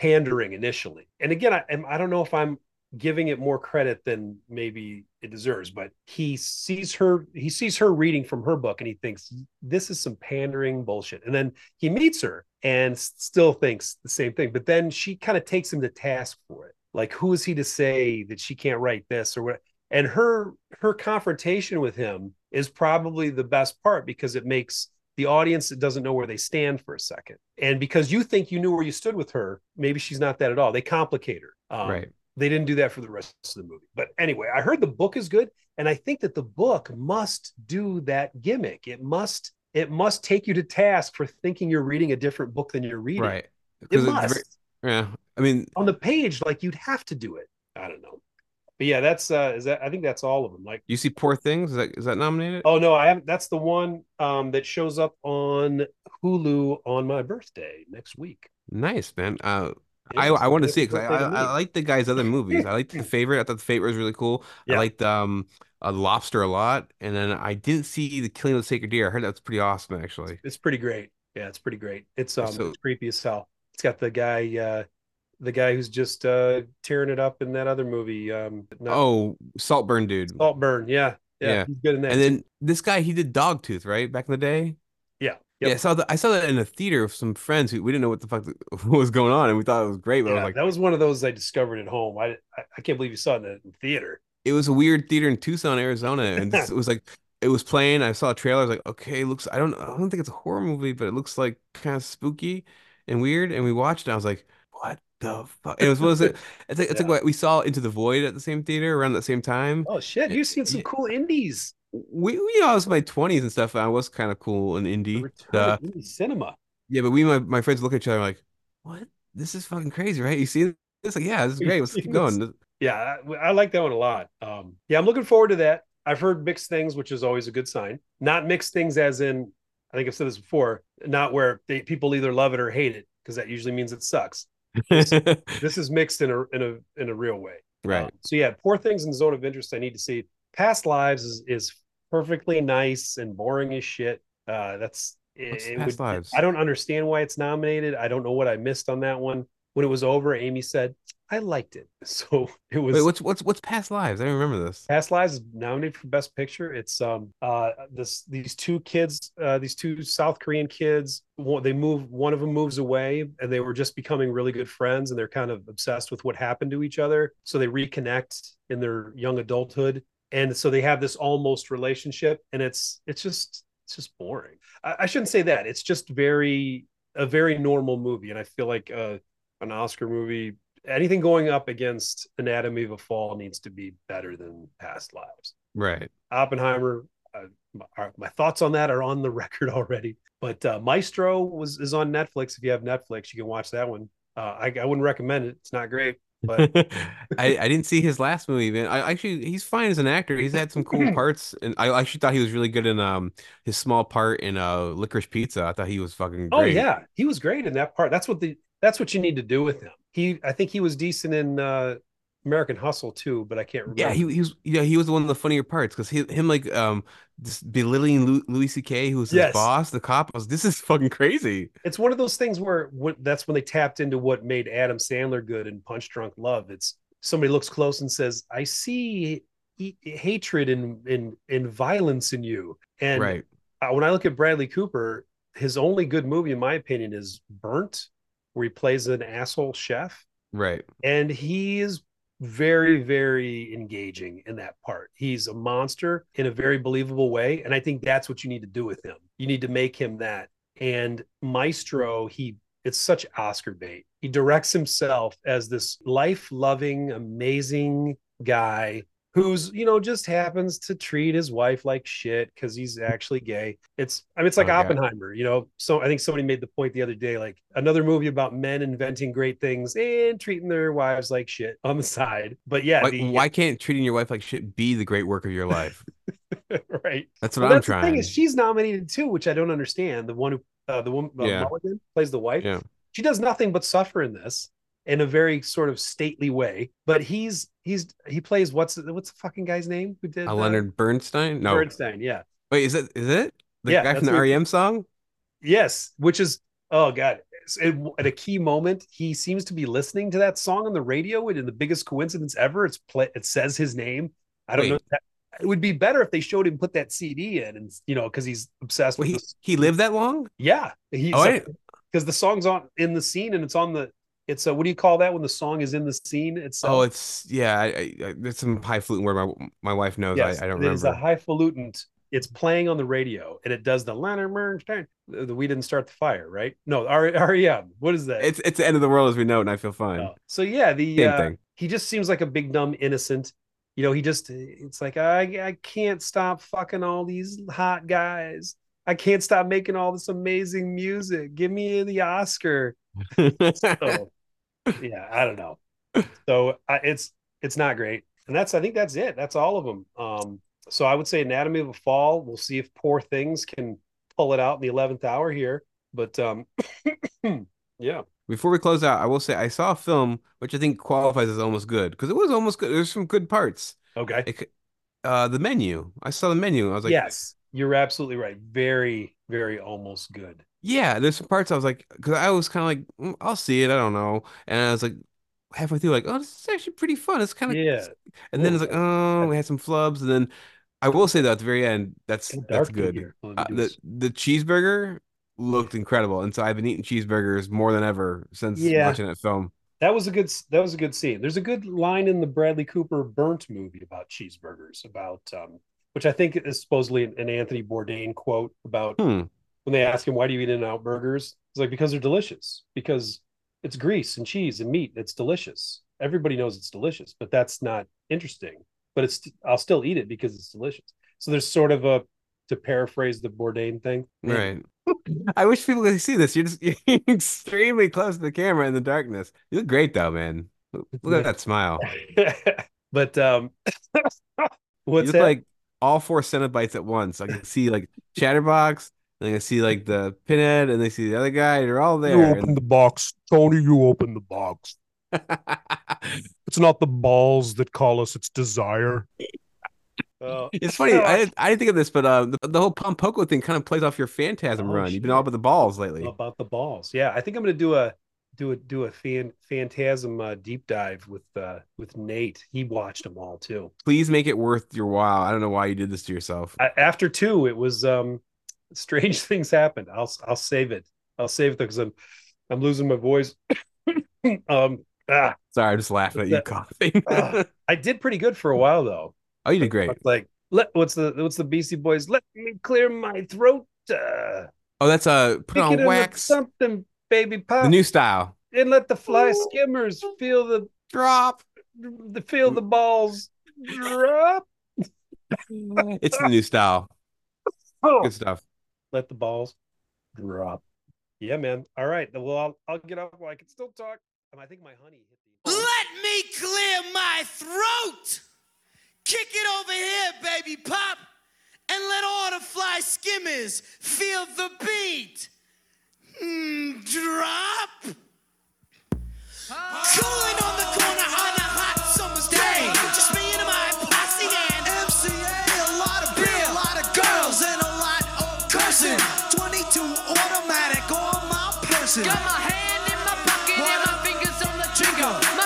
pandering initially. And again, I, I don't know if I'm giving it more credit than maybe it deserves, but he sees her, he sees her reading from her book and he thinks this is some pandering bullshit. And then he meets her and still thinks the same thing. But then she kind of takes him to task for it. Like, who is he to say that she can't write this or what? And her her confrontation with him is probably the best part because it makes the audience that doesn't know where they stand for a second. And because you think you knew where you stood with her, maybe she's not that at all. They complicate her. Um, Right. They didn't do that for the rest of the movie. But anyway, I heard the book is good. And I think that the book must do that gimmick. It must, it must take you to task for thinking you're reading a different book than you're reading. Right. It Because it's very, must. yeah. I mean, On the page, like you'd have to do it. I don't know. But yeah, that's uh is that I think that's all of them. Like, you see Poor Things? Is that is that nominated? oh no, I haven't. That's the one um that shows up on Hulu on my birthday next week. Nice, man. Uh, I Yeah, I so want to see happy it because I, birthday to I I me. like the guy's other movies. I liked The Favorite. I thought The Favorite was really cool. I Yeah, liked um uh, Lobster a lot, and then I didn't see The Killing of the Sacred Deer. I heard that's pretty awesome, actually. it's pretty great. Yeah, it's pretty great. It's um So, it's creepy as hell. It's got the guy uh the guy who's just uh tearing it up in that other movie. Um not oh, Saltburn dude. Saltburn. Yeah, yeah, Yeah, he's good in and that too. then this guy he did Dogtooth, right, back in the day. Yeah, Yeah, I yep. saw that. I saw that in a theater with some friends who we didn't know what the fuck was going on, and we thought it was great. But I was Yeah, like, that was one of those I discovered at home. I I, I can't believe you saw it in the theater. it was a weird theater in Tucson, Arizona, and this, it was like it was playing. I saw a trailer. I was like, okay, looks. I don't. I don't think it's a horror movie, but it looks like kind of spooky and weird. And we watched, and I was like, what the fuck? And it was was it? It's like it's like Yeah. what we saw Into the Void at the same theater around the same time. Oh shit, Eh, you've seen some yeah, cool indies. we, you know, I was in my twenties and stuff. And I was kind of cool and The indie. return of Uh, indie cinema. yeah, but we my my friends look at each other like, what? This is fucking crazy, right? You see this? Like, yeah, this is You've great. Let's keep seen this. going. Yeah, I, I like that one a lot. Um, yeah, I'm looking forward to that. I've heard mixed things, which is always a good sign. Not mixed things as in, I think I've said this before, not where they, people either love it or hate it, because that usually means it sucks. This this is mixed in a in a in a real way. Um, Right. so yeah, Poor Things and Zone of Interest. I need to see. Past Lives is is perfectly nice and boring as shit. Uh, that's What's it, it Past would. I Lives? don't understand why it's nominated. I don't know what I missed on that one. When it was over, Amy said, I liked it. So it Wait, was what's what's what's Past Lives? I don't remember this. Past Lives is nominated for Best Picture. It's um uh this these two kids, uh these two South Korean kids, they move one of them moves away and they were just becoming really good friends and they're kind of obsessed with what happened to each other. So they reconnect in their young adulthood. And so they have this almost relationship and it's it's just it's just boring. I, I shouldn't say that. It's just very a very normal movie. And I feel like uh an Oscar movie, anything going up against Anatomy of a Fall needs to be better than Past Lives. Right. Oppenheimer, uh, my, my thoughts on that are on the record already. But uh, Maestro was is on Netflix. If you have Netflix, you can watch that one. Uh, I, I wouldn't recommend it. It's not great, but I I didn't see his last movie, man. I actually he's fine as an actor. He's had some cool parts, and I actually thought he was really good in um his small part in uh Licorice Pizza. I thought he was fucking oh great. yeah, he was great in that part. That's what the that's what you need to do with him. He I think he was decent in uh, American Hustle too, but I can't Yeah, he remember. he was yeah he was one of the funnier parts because he him like um just belittling Louis, Louis C K who was his Yes, boss, the cop. I was this is fucking crazy. it's one of those things where what, that's when they tapped into what made Adam Sandler good in Punch Drunk Love. It's somebody looks close and says, "I see e- hatred and and and violence in you." And Right, uh, when I look at Bradley Cooper, his only good movie, in my opinion, is Burnt, where he plays an asshole chef, right, and he is very very engaging in that part. He's a monster in a very believable way, and I think that's what you need to do with him. You need to make him that. And Maestro, he it's such Oscar bait. He directs himself as this life-loving amazing guy who's, you know, just happens to treat his wife like shit because he's actually gay. It's, I mean, it's like oh god. Oppenheimer, you know. So I think somebody made the point the other day, like another movie about men inventing great things and treating their wives like shit on the side. But yeah, Why the why can't treating your wife like shit be the great work of your life? right. That's what Well, I'm that's the thing is trying. she's nominated too, which I don't understand. The one who, uh, the woman, uh, Yeah, Mulligan plays the wife. yeah. She does nothing but suffer in this in a very sort of stately way. But he's he's he plays what's what's the fucking guy's name who Uh, did uh, Leonard Bernstein? No. Bernstein? Yeah, Wait, is it is it the yeah, guy from that's the who. R E M song? Yes, which is oh god. at a key moment, he seems to be listening to that song on the radio, and in the biggest coincidence ever, it's play, it says his name. I don't Wait. know. That, it would be better if they showed him put that C D in, and you know, because he's obsessed Wait, with he, this. he lived that long? Yeah, he's Oh, like, because the song's on in the scene, and it's on the. It's a, what do you call that when the song is in the scene itself? Oh, it's yeah. I, I, there's some highfalutin word my my wife knows. Yes, I, I don't it is a remember. highfalutin. It's playing on the radio, and it does the Leonard Bernstein. The, the We Didn't Start the Fire, right? No, R E M. What is that? It's it's the end of the world as we know it, and I feel fine. Oh. So yeah, the Same uh, thing. he just seems like a big dumb innocent. You know, he just it's like I I can't stop fucking all these hot guys. I can't stop making all this amazing music. Give me the Oscar. So yeah, I don't know. So uh, it's it's not great, and that's I think that's it. That's all of them. Um, so I would say Anatomy of a Fall. We'll see if Poor Things can pull it out in the eleventh hour here. But um, yeah. Before we close out, I will say I saw a film which I think qualifies as almost good because it was almost good. There's some good parts. Okay. It, uh, the Menu. I saw the Menu. I was like, yes, you're absolutely right. Very, very almost good. yeah. There's some parts I was like, because I was kind of like, mm, I'll see it. I don't know. And I was like, halfway through, like, oh, this is actually pretty fun. It's kind of, Yeah. and then it's like, oh, we had some flubs, and then I will say that at the very end, that's that's good. Uh, the the cheeseburger looked incredible, and so I've been eating cheeseburgers more than ever since yeah. watching that film. That was a good. That was a good scene. There's a good line in the Bradley Cooper Burnt movie about cheeseburgers, about um, which I think is supposedly an Anthony Bourdain quote about hmm. when they ask him why do you eat In-N-Out burgers? It's like because they're delicious. Because it's grease and cheese and meat. It's delicious. Everybody knows it's delicious, but that's not interesting. But it's I'll still eat it because it's delicious. So there's sort of a, to paraphrase the Bourdain thing, right? I wish people could see this. You're just you're extremely close to the camera in the darkness. You look great though, man. Look at that smile. But um, what's you look that? like all four Cenobites at once. I can see like Chatterbox, and I can see like the Pinhead, and they see the other guy. They're all there. You open and... the box, Tony. You open the box. It's not the balls that call us; it's desire. Uh, it's funny. I didn't, I didn't think of this, but uh, the, the whole Pom Poko thing kind of plays off your Phantasm oh, run. Shit. You've been all about the balls lately. About the balls, yeah. I think I'm gonna do a do a do a fan, Phantasm uh, deep dive with uh, with Nate. He watched them all too. Please make it worth your while. I don't know why you did this to yourself. I, after two, it was um, strange things happened. I'll I'll save it. I'll save it because I'm I'm losing my voice. um. Ah, Sorry, I'm just laughing at you coughing. uh, I did pretty good for a while though. Oh, you did great. Like, let what's the what's the Beastie Boys? Let me clear my throat. Uh, oh, that's uh, put on wax. Something, baby pop. The new style. And let the fly skimmers feel the drop. The feel the balls drop. It's the new style. Oh. Good stuff. Let the balls drop. Yeah, man. All right. Well, I'll I'll get up. I can still talk. I think my honey hit the. Let me clear my throat. Kick it over here, baby pop, and let all the fly skimmers feel the beat. Mm, drop. Oh. Cooling on the corner on a hot summer's day. Just me and my posse and M C A. A lot of beer, a lot of girls, and a lot of cursing. twenty-two automatic on my person. Got my hand in my pocket what? And my fingers on the trigger.